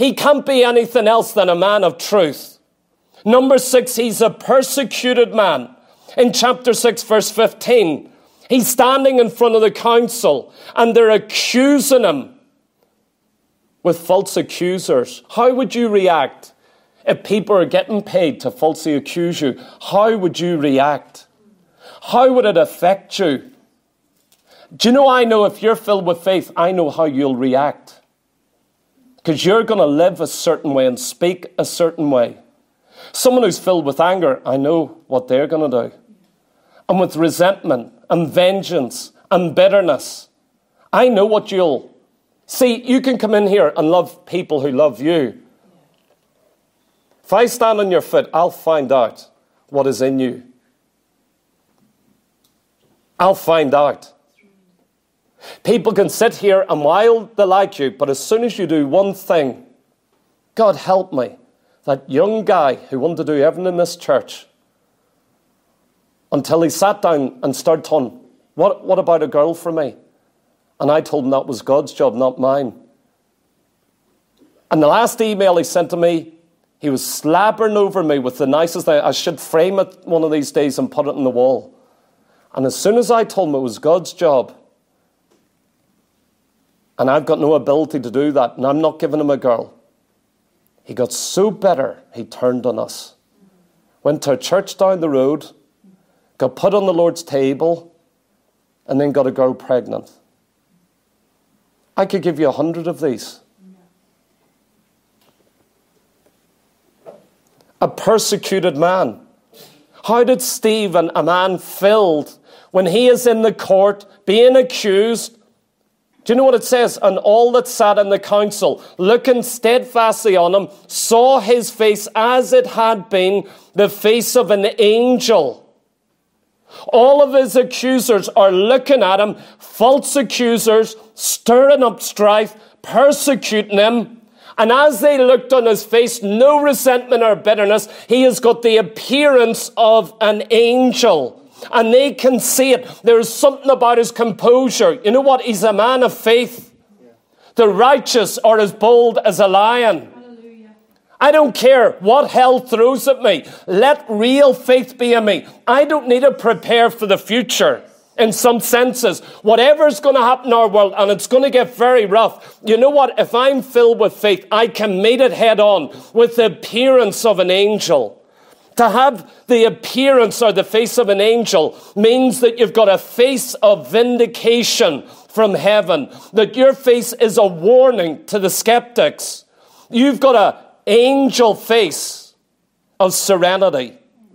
he can't be anything else than a man of truth. Number 6, he's a persecuted man. In chapter 6, verse 15, he's standing in front of the council and they're accusing him with false accusers. How would you react if people are getting paid to falsely accuse you? How would you react? How would it affect you? Do you know, I know if you're filled with faith, I know how you'll react. Because you're going to live a certain way and speak a certain way. Someone who's filled with anger, I know what they're going to do. And with resentment and vengeance and bitterness, I know what you'll... See, you can come in here and love people who love you. If I stand on your foot, I'll find out what is in you. I'll find out. People can sit here and while they like you, but as soon as you do one thing, God help me, that young guy who wanted to do everything in this church, until he sat down and started telling, what about a girl for me? And I told him that was God's job, not mine. And the last email he sent to me, he was slabbering over me with the nicest thing. I should frame it one of these days and put it on the wall. And as soon as I told him it was God's job, and I've got no ability to do that, and I'm not giving him a girl, he got so bitter, he turned on us. Went to a church down the road, got put on the Lord's table, and then got a girl pregnant. I could give you 100 of these. A persecuted man. How did Stephen, a man filled, when he is in the court, being accused, do you know what it says? And all that sat in the council, looking steadfastly on him, saw his face as it had been the face of an angel. All of his accusers are looking at him, false accusers, stirring up strife, persecuting him. And as they looked on his face, no resentment or bitterness, he has got the appearance of an angel. And they can see it. There's something about his composure. You know what? He's a man of faith. The righteous are as bold as a lion. I don't care what hell throws at me. Let real faith be in me. I don't need to prepare for the future in some senses. Whatever's going to happen in our world, and it's going to get very rough. You know what? If I'm filled with faith, I can meet it head on with the appearance of an angel. To have the appearance or the face of an angel means that you've got a face of vindication from heaven. That your face is a warning to the skeptics. You've got an angel face of serenity.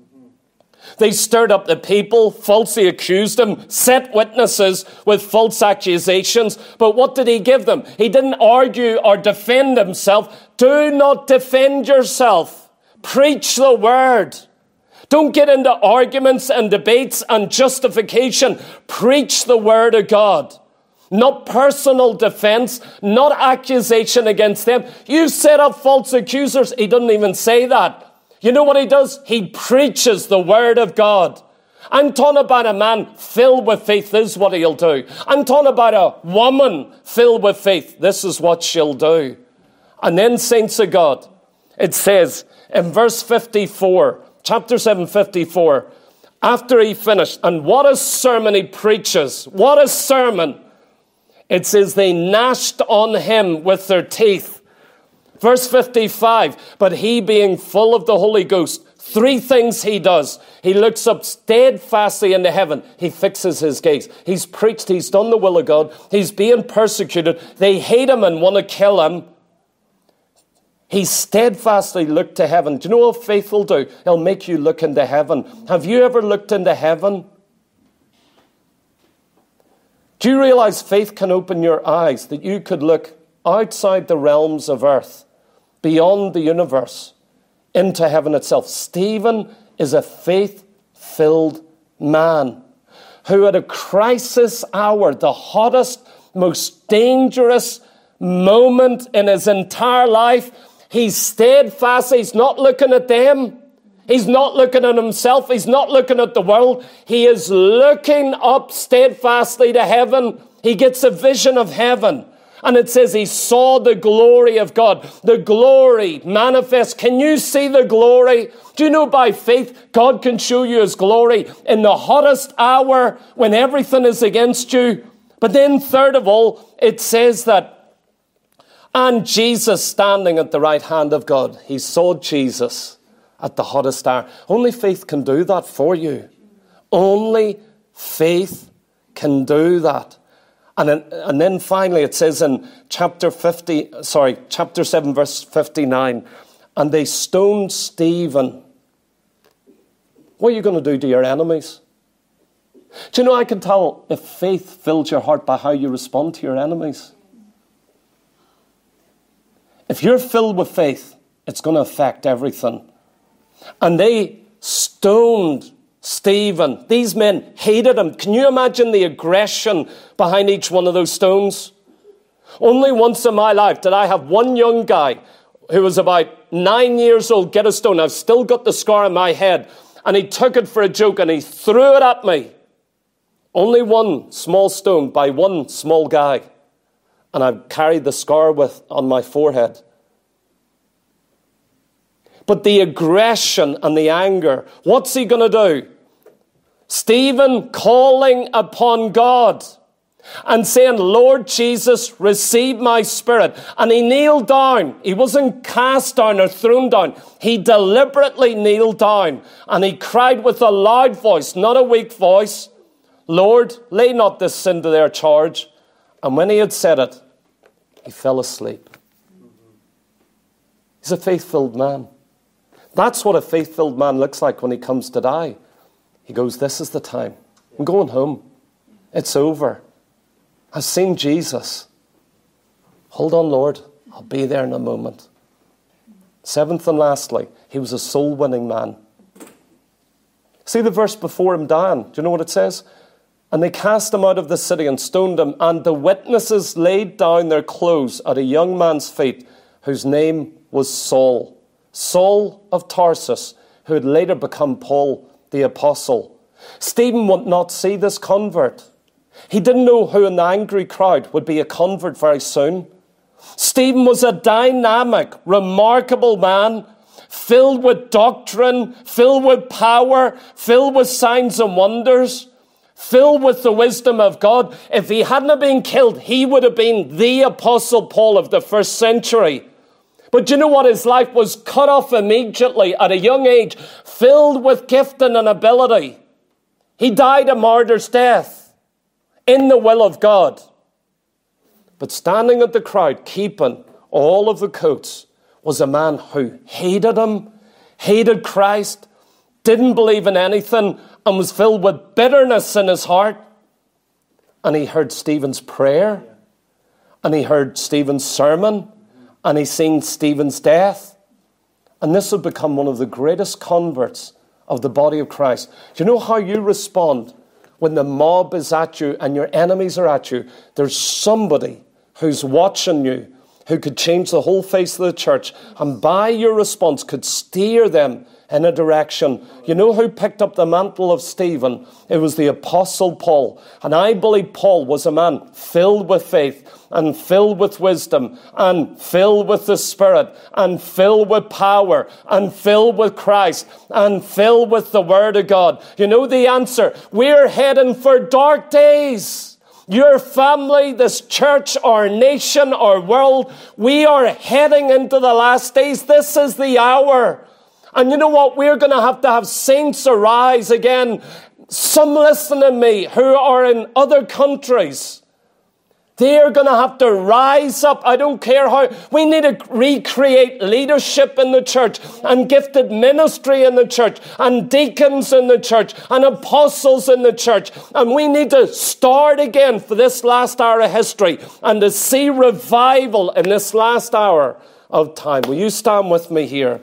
They stirred up the people, falsely accused them, set witnesses with false accusations. But what did he give them? He didn't argue or defend himself. Do not defend yourself. Preach the word. Don't get into arguments and debates and justification. Preach the word of God. Not personal defense, not accusation against them. You set up false accusers. He doesn't even say that. You know what he does? He preaches the word of God. I'm talking about a man filled with faith. This is what he'll do. I'm talking about a woman filled with faith. This is what she'll do. And then, saints of God, it says in verse 54, chapter 7, 54, after he finished, and what a sermon he preaches. What a sermon. It says they gnashed on him with their teeth. Verse 55, but he being full of the Holy Ghost, three things he does. He looks up steadfastly into heaven. He fixes his gaze. He's preached. He's done the will of God. He's being persecuted. They hate him and want to kill him. He steadfastly looked to heaven. Do you know what faith will do? It'll make you look into heaven. Have you ever looked into heaven? Do you realize faith can open your eyes, that you could look outside the realms of earth, beyond the universe, into heaven itself? Stephen is a faith-filled man who at a crisis hour, the hottest, most dangerous moment in his entire life, he's steadfast. He's not looking at them. He's not looking at himself. He's not looking at the world. He is looking up steadfastly to heaven. He gets a vision of heaven. And it says he saw the glory of God. The glory manifest. Can you see the glory? Do you know by faith God can show you his glory in the hottest hour when everything is against you? But then third of all, it says that, and Jesus standing at the right hand of God. He saw Jesus at the hottest hour. Only faith can do that for you. Only faith can do that. And then finally it says in chapter 7 verse 59, and they stoned Stephen. What are you going to do to your enemies? Do you know, I can tell if faith fills your heart by how you respond to your enemies. If you're filled with faith, it's going to affect everything. And they stoned Stephen. These men hated him. Can you imagine the aggression behind each one of those stones? Only once in my life did I have one young guy who was about 9 years old get a stone. I've still got the scar on my head. And he took it for a joke and he threw it at me. Only one small stone by one small guy. And I've carried the scar on my forehead. But the aggression and the anger, what's he going to do? Stephen calling upon God and saying, Lord Jesus, receive my spirit. And he kneeled down. He wasn't cast down or thrown down. He deliberately kneeled down and he cried with a loud voice, not a weak voice, Lord, lay not this sin to their charge. And when he had said it, he fell asleep. He's a faith-filled man. That's what a faith-filled man looks like when he comes to die. He goes, this is the time. I'm going home. It's over. I've seen Jesus. Hold on, Lord. I'll be there in a moment. Seventh and lastly, he was a soul-winning man. See the verse before him dying. Do you know what it says? And they cast him out of the city and stoned him. And the witnesses laid down their clothes at a young man's feet, whose name was Saul. Saul of Tarsus, who had later become Paul the Apostle. Stephen would not see this convert. He didn't know who in the angry crowd would be a convert very soon. Stephen was a dynamic, remarkable man, filled with doctrine, filled with power, filled with signs and wonders, filled with the wisdom of God. If he hadn't been killed, he would have been the Apostle Paul of the first century. But do you know what? His life was cut off immediately at a young age, filled with gifting and ability. He died a martyr's death in the will of God. But standing at the crowd, keeping all of the coats, was a man who hated him, hated Christ, didn't believe in anything, and was filled with bitterness in his heart. And he heard Stephen's prayer, and he heard Stephen's sermon, and he seen Stephen's death. And this would become one of the greatest converts of the body of Christ. Do you know how you respond when the mob is at you and your enemies are at you? There's somebody who's watching you who could change the whole face of the church, and by your response could steer them in a direction. You know who picked up the mantle of Stephen? It was the Apostle Paul. And I believe Paul was a man filled with faith and filled with wisdom and filled with the Spirit and filled with power and filled with Christ and filled with the Word of God. You know the answer. We're heading for dark days. Your family, this church, our nation, our world, we are heading into the last days. This is the hour. And you know what? We're going to have saints arise again. Some listen to me who are in other countries. They're going to have to rise up. I don't care how. We need to recreate leadership in the church and gifted ministry in the church and deacons in the church and apostles in the church. And we need to start again for this last hour of history and to see revival in this last hour of time. Will you stand with me here?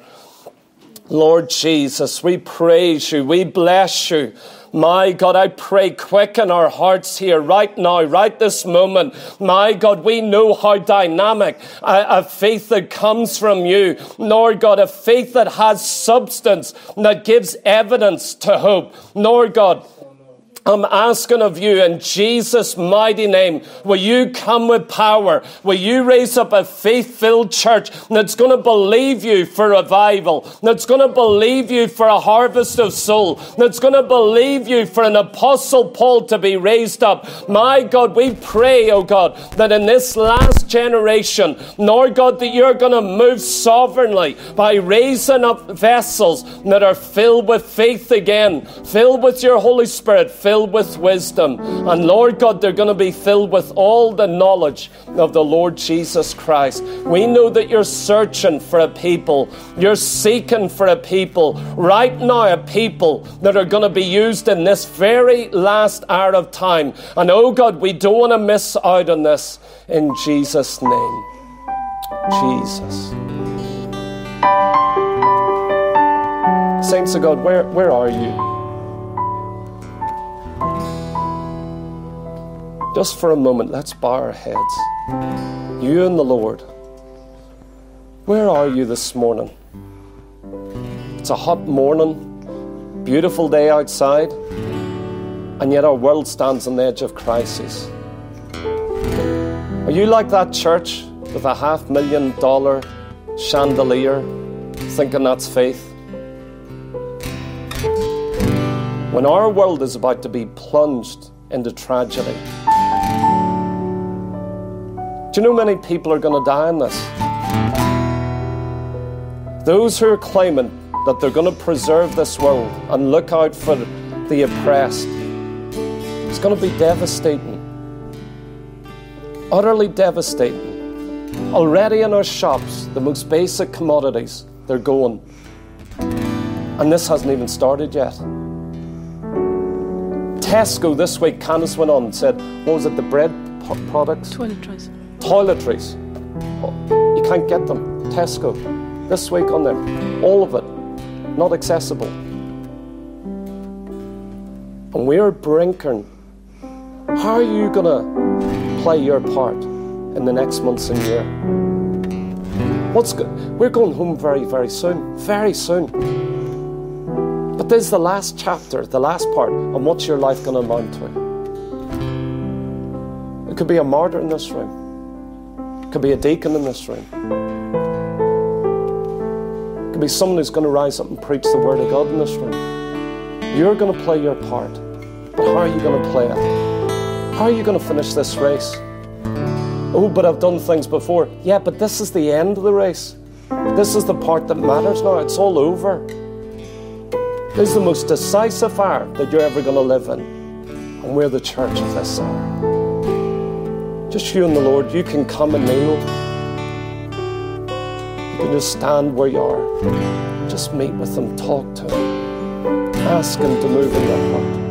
Lord Jesus, we praise you. We bless you. My God, I pray, quicken our hearts here right now, right this moment. My God, we know how dynamic a faith that comes from you. Lord God, a faith that has substance, that gives evidence to hope. Lord God, I'm asking of you in Jesus' mighty name, will you come with power? Will you raise up a faith-filled church that's going to believe you for revival, that's going to believe you for a harvest of soul, that's going to believe you for an Apostle Paul to be raised up. My God, we pray, oh God, that in this last generation, Lord God, that you're going to move sovereignly by raising up vessels that are filled with faith again, filled with your Holy Spirit, filled with wisdom. And Lord God, they're going to be filled with all the knowledge of the Lord Jesus Christ. We know that you're searching for a people. You're seeking for a people. Right now, a people that are going to be used in this very last hour of time. And oh God, we don't want to miss out on this in Jesus' name. Jesus. Saints of God, where are you? Just for a moment, let's bow our heads. You and the Lord. Where are you this morning? It's a hot morning, beautiful day outside, and yet our world stands on the edge of crisis. Are you like that church with a $500,000 chandelier, thinking that's faith? When our world is about to be plunged into tragedy, do you know many people are going to die in this? Those who are claiming that they're going to preserve this world and look out for the oppressed, it's going to be devastating. Utterly devastating. Already in our shops, the most basic commodities, they're going. And this hasn't even started yet. Tesco this week, Candice went on and said, what was it, the bread products? Toiletries. Toiletries. You can't get them. Tesco. This week on there. All of it. Not accessible. And we're brinkering. How are you going to play your part in the next months and year? We're going home very, very soon. Very soon. But there's the last chapter, the last part, on what's your life going to amount to. It could be a martyr in this room. It could be a deacon in this room. It could be someone who's going to rise up and preach the word of God in this room. You're going to play your part. But how are you going to play it? How are you going to finish this race? Oh, but I've done things before. Yeah, but this is the end of the race. This is the part that matters now. It's all over. This is the most decisive hour that you're ever going to live in. And we're the church of this hour. Just you and the Lord, you can come and kneel. You can just stand where you are. Just meet with Him, talk to Him. Ask Him to move in your heart.